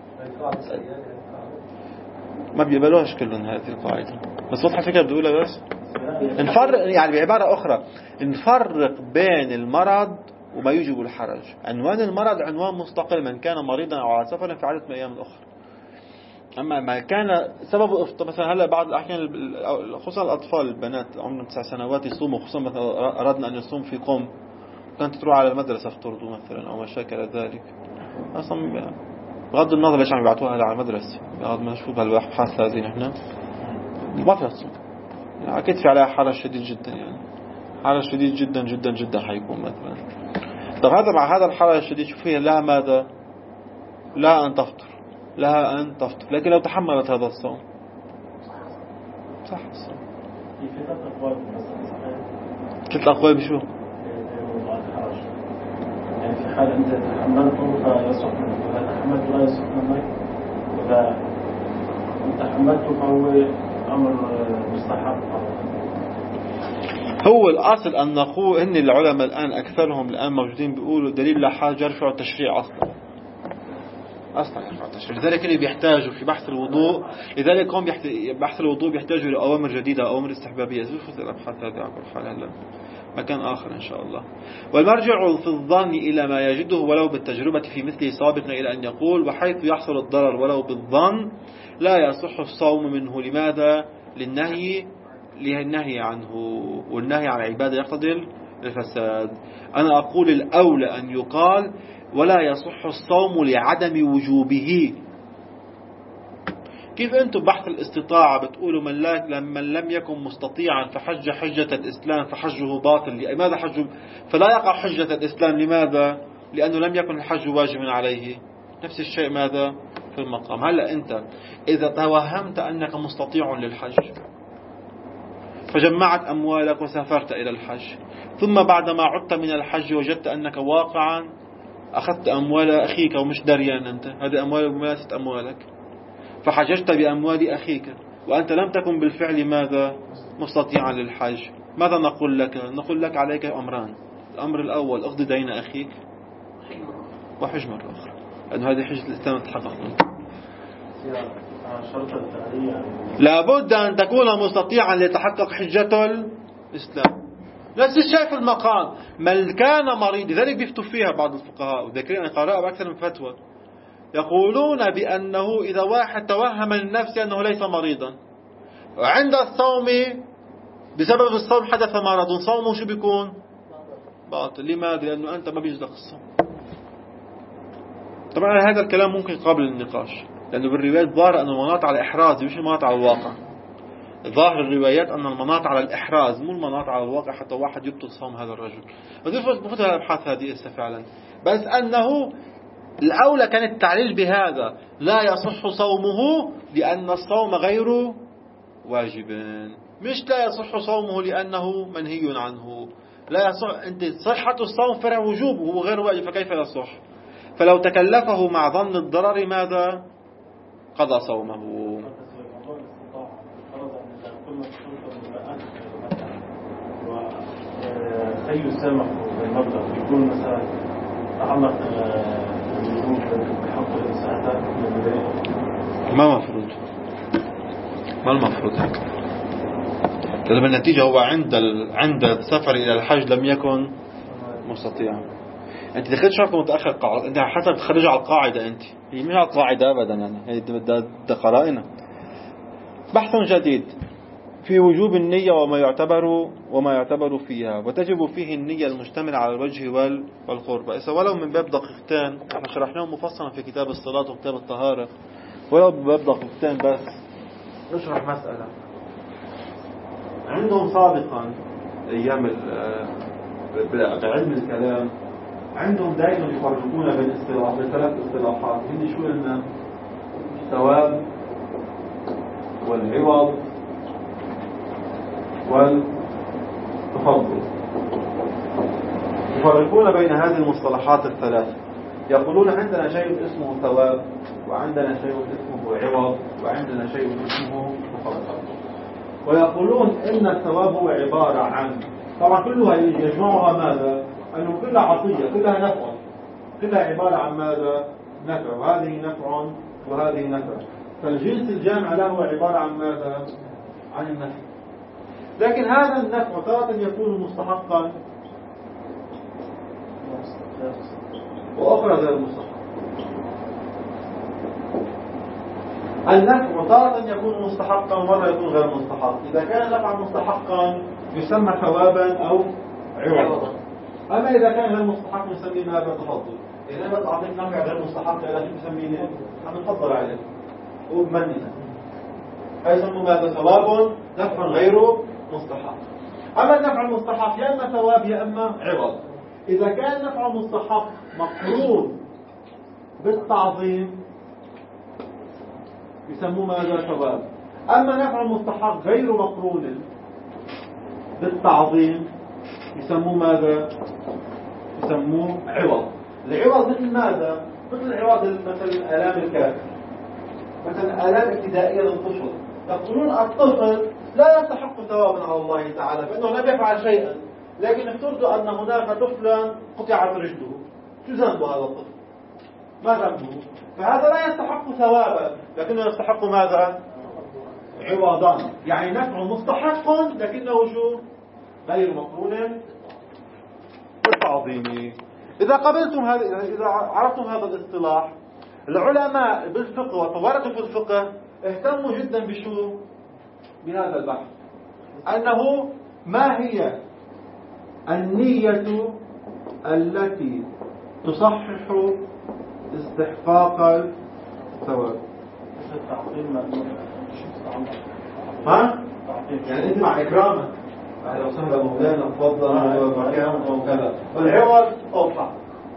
ما بيقبلوش كلهم هذه القاعدة، بس واضحة فكرة بدي أقولها. بس نفرق يعني بعبارة أخرى، نفرق بين المرض وما يوجب الحرج. عنوان المرض عنوان مستقل، من كان مريضا أو على سفر في عدة من أيام الأخرى. أما ما كان سبب مثلا هلا بعض الأحيان خصوصا الأطفال البنات عمرهم تسع سنوات يصوموا، خصوصا مثلا أردنا أن يصوم في قم، كانت تروح على المدرسة افترضوا مثلا أو ما شاكل ذلك، أصلا بغض النظر ليش عم يبعتوها على المدرسة، بغض ما نشوف بالأبحاث هذه نحن ما فيها تصوم، يعني أكيد في عليها حرج شديد جدا، يعني حرج شديد جدا جدا جدا حيكون مثلا. طب هذا مع هذا الحرج الشديد شو فيها؟ لا ماذا؟ لا أن تفطر، لها أن تفطر، لكن لو تحملت هذا الصوم صح الصوم. في ثلاث أقوال ثلاث أقوال بشو؟ يعني في حال أنت تحملته فيصح منك، وإذا تحملته لا يصح منك، وإذا تحملته فهو أمر مستحب. هو الأصل أن نقول إن العلماء الآن أكثرهم الآن موجودين بيقولوا دليل لا حرج يرفع التشريع أصلا أصلا يرفع التشريع. لذلك اللي بيحتاجوا في بحث الوضوء، لذلك هم بحث الوضوء بيحتاجوا لأوامر جديدة، أوامر استحبابية. زوجوا الأبحاث هذه على كل حال هلا مكان آخر إن شاء الله. والمرجع في الظن إلى ما يجده ولو بالتجربة في مثله سابقا إلى أن يقول وحيث يحصل الضرر ولو بالظن لا يصح الصوم منه. لماذا؟ للنهي للنهي عنه، والنهي عن العبادة يقتضي الفساد. أنا أقول الأولى أن يقال ولا يصح الصوم لعدم وجوبه. كيف أنتم بحث الاستطاعة بتقولوا من, لا من لم يكن مستطيعا فحج حجة الإسلام فحجه باطل؟ لماذا حجه فلا يقع حجة الإسلام؟ لماذا؟ لأنه لم يكن الحج واجبا عليه. نفس الشيء ماذا في المقام. هلأ أنت إذا توهمت أنك مستطيع للحج فجمعت أموالك وسافرت إلى الحج، ثم بعدما عدت من الحج وجدت أنك واقعا أخذت أموال أخيك ومش دريان أنت، هذه أموال ممارسة أموالك، فحججت بأموال أخيك وأنت لم تكن بالفعل ماذا مستطيعا للحج. ماذا نقول لك؟ نقول لك عليك أمران. الأمر الأول اقضي دين أخيك وحج مرة أخرى، لأن هذه حجة الإسلام تتحقق منك. لابد أن تكون مستطيعا لتحقق حجة الإسلام. نفس الشيء في المقام، من كان مريض، لذلك بيفتوا فيها بعض الفقهاء وذكرين قراءة بأكثر من فتوى. يقولون بأنه إذا واحد توهم للنفس أنه ليس مريضا وعند الصوم بسبب الصوم حدث مرض، صومه شو بيكون؟ باطل. لماذا؟ لأنه أنت ما بيجزك الصوم. طبعا هذا الكلام ممكن قبل النقاش، لأنه بالروايات ظاهر أن المناط على الإحراز مش المناط على الواقع. ظاهر الروايات أن المناط على الإحراز مو المناط على الواقع حتى واحد يبطل صوم هذا الرجل. بفوت الأبحاث هذه إسا فعلا، بس أنه الأولى كان التعليل بهذا: لا يصح صومه لأن الصوم غير واجب، مش لا يصح صومه لأنه منهي عنه. لا يصح، أنت صحة الصوم فرع وجوب وهو غير واجب، فكيف يصح؟ فلو تكلفه مع ظن الضرر ماذا؟ قضى صومه. سيسامح بالمبلغ يكون مثلا تعلق الوجوب بحق الإنسان ما مفروض ما المفروض هيك، لأن بالنتيجة هو عند ال... عند السفر إلى الحج لم يكن مستطيعا. أنت دخلت شرط متأخر قاعدة، أنت حسب تخرج على القاعدة، أنت هي مش على القاعدة أبدا، يعني هي ده قرائنا. بحث جديد في وجوب النية وما يعتبر وما يعتبر فيها، وتجب فيه النية المشتمل على الوجه والقربة. إذا ولو من باب دقيقتين، احنا شرحناهم مفصلا في كتاب الصلاة وكتاب الطهارة، ولو من باب دقيقتين بس نشرح مسألة. عندهم سابقا أيام بعلم الكلام عندهم دائما يفرقون بين اصطلاح بثلاث اصطلاحات، هن شو لنا؟ الثواب والعوض والتفضل. يفرقون بين هذه المصطلحات الثلاث، يقولون عندنا شيء اسمه ثواب، وعندنا شيء اسمه عوض، وعندنا شيء اسمه تفضل. ويقولون إن الثواب هو عبارة عن، طبعا كلها يجمعها ماذا؟ أنه كلها عطية، كلها نفع، كلها عبارة عن ماذا؟ نفع، وهذه نفع وهذه نفع، فالجنس الجامع له عبارة عن ماذا؟ عن النفع. لكن هذا النفع تارة يكون مستحقا وأخرى غير مستحق. النفع تارة يكون مستحقا ومرة يكون غير مستحق. إذا كان نفعا مستحقا يسمى ثوابا أو عوضا، أما إذا كان غير مستحق نسميه ماذا؟ تفضل. إذا أنا أعطيك نفع غير مستحق إذا شو نسميه؟ نفضل عليه وبمننا، فيسمى ماذا؟ ثواب نفع غير مستحق. أما النفع المستحق يا إما ثواب يا إما عوض. إذا كان النفع المستحق مقرون بالتعظيم يسموه ماذا؟ ثواب. أما نفع المستحق غير مقرون بالتعظيم يسموه ماذا؟ يسموه عوض. العوض مثل ماذا؟ مثل العوض مثل آلام الكافر، مثل آلام ابتدائية للطفل. يقولون الطفل لا يستحق ثوابا على الله تعالى فإنه لم يفعل شيئا، لكن افترضوا أن هناك طفلا قطعت رجله، شو ذنبه هذا الطفل؟ ما ذنبه؟ فهذا لا يستحق ثوابا لكنه يستحق ماذا؟ عوضا. يعني نفع مستحق لكنه شو؟ غير مقرون بالتعظيم. إذا قبلتم هذا، إذا عرفتم هذا الاصطلاح، العلماء بالفقه وطوارئ في الفقه اهتموا جدا بشو؟ بهذا البحث، أنه ما هي النية التي تصحح استحقاق الثواب. ها؟ يعني انت مع اكرامك اهلا وسهلا مولانا تفضل مكان وكذا، والعوض اوضح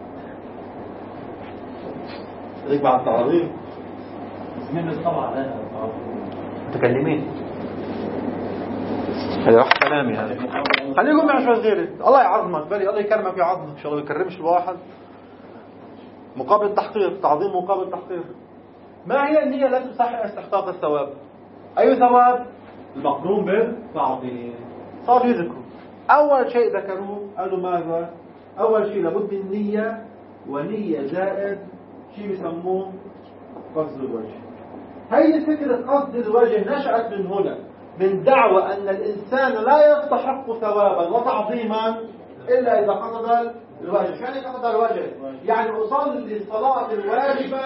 ليك مع التعظيم من الطبع لا متكلمين. هذا راح كلامي هذا، خليكم مع شوي غيري. الله يعظمك بلي، الله يكرمك يعظمك ان شاء الله، ما يكرمش الواحد. مقابل تحقيق، تعظيم مقابل تحقيق. ما هي النية التي تصحح استحقاق الثواب؟ أي ثواب؟ المقرون بالتعظيم. صار يذكروا أول شيء ذكروه قالوا ماذا؟ أول شيء لابد من نية، ونية زائد شيء يسموه قصد الوجه. هذه فكرة قصد الوجه نشأت من هنا، من دعوة أن الإنسان لا يستحق ثوابا وتعظيما إلا إذا قصد الوجه. يعني قصد الوجه يعني أصلي الصلاة الواجبة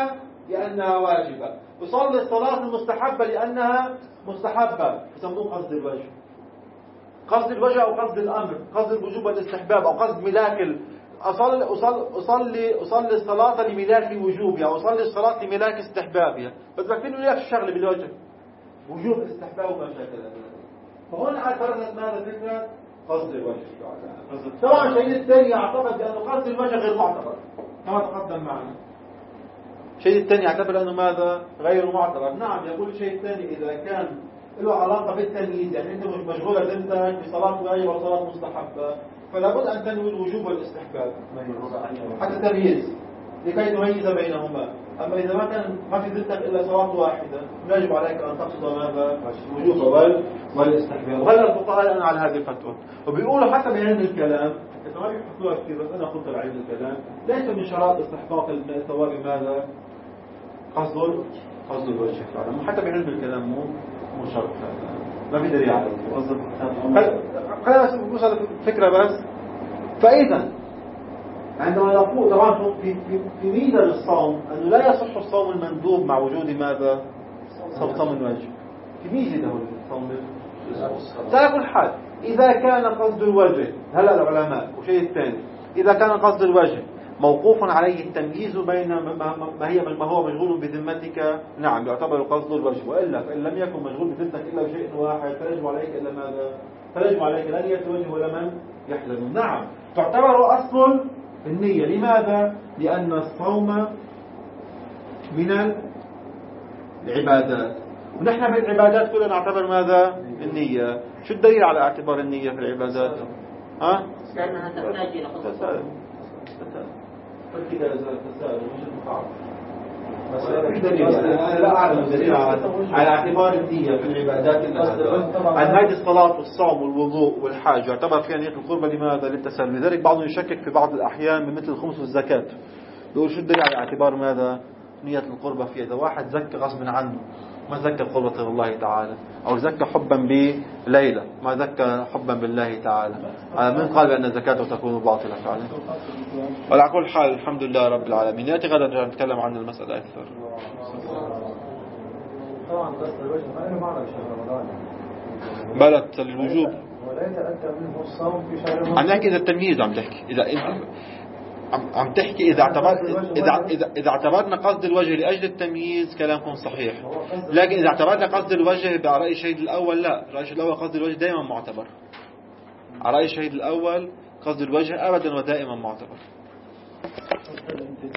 لأنها واجبة، أصلي الصلاة المستحبة لأنها مستحبة، يسموه قصد الوجه. قصد الوجه أو قصد الأمر، قصد الوجوب والاستحباب، أو قصد ملاك ال... أصلي, أصلي, أصلي, أصلي الصلاة لملاك وجوبها، أو أصلي الصلاة لملاك استحبابها، بس بكفينه ليك الشغل بالوجه وجوب استحباب وما شاكل. فهون اعتبرنا ماذا فكرة قصد الوجه. طبعا الشيء الثاني يعتقد بأنه قصد الوجه غير معتبر كما تقدم معنا. الشيء الثاني يعتبر أنه ماذا غير معتبر. نعم، يقول الشيء الثاني إذا كان له علاقة بالتمييز، يعني أنت مش مشغولة ذمتك بصلاة واجبة وصلاة مستحبة، فلا بد أن تنوي الوجوب والاستحباب حتى تمييز لكي تميز بينهما. أما إذا ما كان ما في ذمتك إلا صلاة واحدة، يجب عليك أن تقصد ماذا الوجوب والاستحباب. وغير الفقهاء الآن على هذه الفتوى، وبيقولوا حتى بعلم الكلام، إذا ما بيحطوها كثير بس أنا قلت بعلم الكلام، ليس من شرائط استحقاق الثواب ماذا قصد قصد الوجه فعلا، حتى بعلم الكلام مو مو شرط، ما في دليل عليه. خلينا نوصل فكرة بس. فإذا عندما نقول طبعا في في في ميزة للصوم أنه لا يصح الصوم المندوب مع وجود ماذا صوم الوجه. في ميزة له الصوم. على كل حال إذا كان قصد الوجه، هلا العلماء وشيء الثاني، إذا كان قصد الوجه موقوف عليه التمييز بين ما هي ما هو مشغول بذمتك، نعم يعتبر قصد الوجه. وإلا فإن لم يكن مشغول بذمتك إلا بشيء واحد فيجب عليك إلا ماذا؟ فيجب عليك لا نية الوجه ولا من يحزن. نعم تعتبر أصل النية. لماذا؟ لأن الصوم من العبادات، ونحن بالعبادات كلنا نعتبر ماذا؟ النية. شو الدليل على اعتبار النية في العبادات؟ ها؟ لأنها تحتاج إلى قصد. تسأل تسأل فكذا تسأل مش المقاعد. أنا لا أعلم دليل على اعتبار النية في العبادات. عن هذه الصلاة والصوم والوضوء والحاج يعتبر فيها نية القربة. لماذا؟ للتسلم. لذلك بعضهم يشكك في بعض الأحيان بمثل الخمس والزكاة، يقول شو الدليل على اعتبار ماذا؟ نية القربة فيها. إذا واحد زكى غصب عنه ما زكى قربة الله تعالى، أو زكى حبا بليلة ما زكى حبا بالله تعالى، من قال بأن زكاته تكون باطلة فعلا. وعلى كل حال الحمد لله رب العالمين. يأتي غدا نتكلم عن المسألة أكثر. طبعا قصد الوجه ما له معنى بشهر رمضان، بلد الوجوب ولا يتأتى منه الصوم في شهر رمضان. عم نحكي إذا التمييز، عم تحكي إذا أنت عم عم تحكي إذا اعتبر إذا إذا إذا اعتبرنا قصد الوجه لأجل التمييز كلامكم صحيح، لكن إذا اعتبرنا قصد الوجه برأي الشهيد الأول لا، رأي الشهيد الأول قصد الوجه دائما معتبر. على رأي الشهيد الأول قصد الوجه أبدا ودائما معتبر.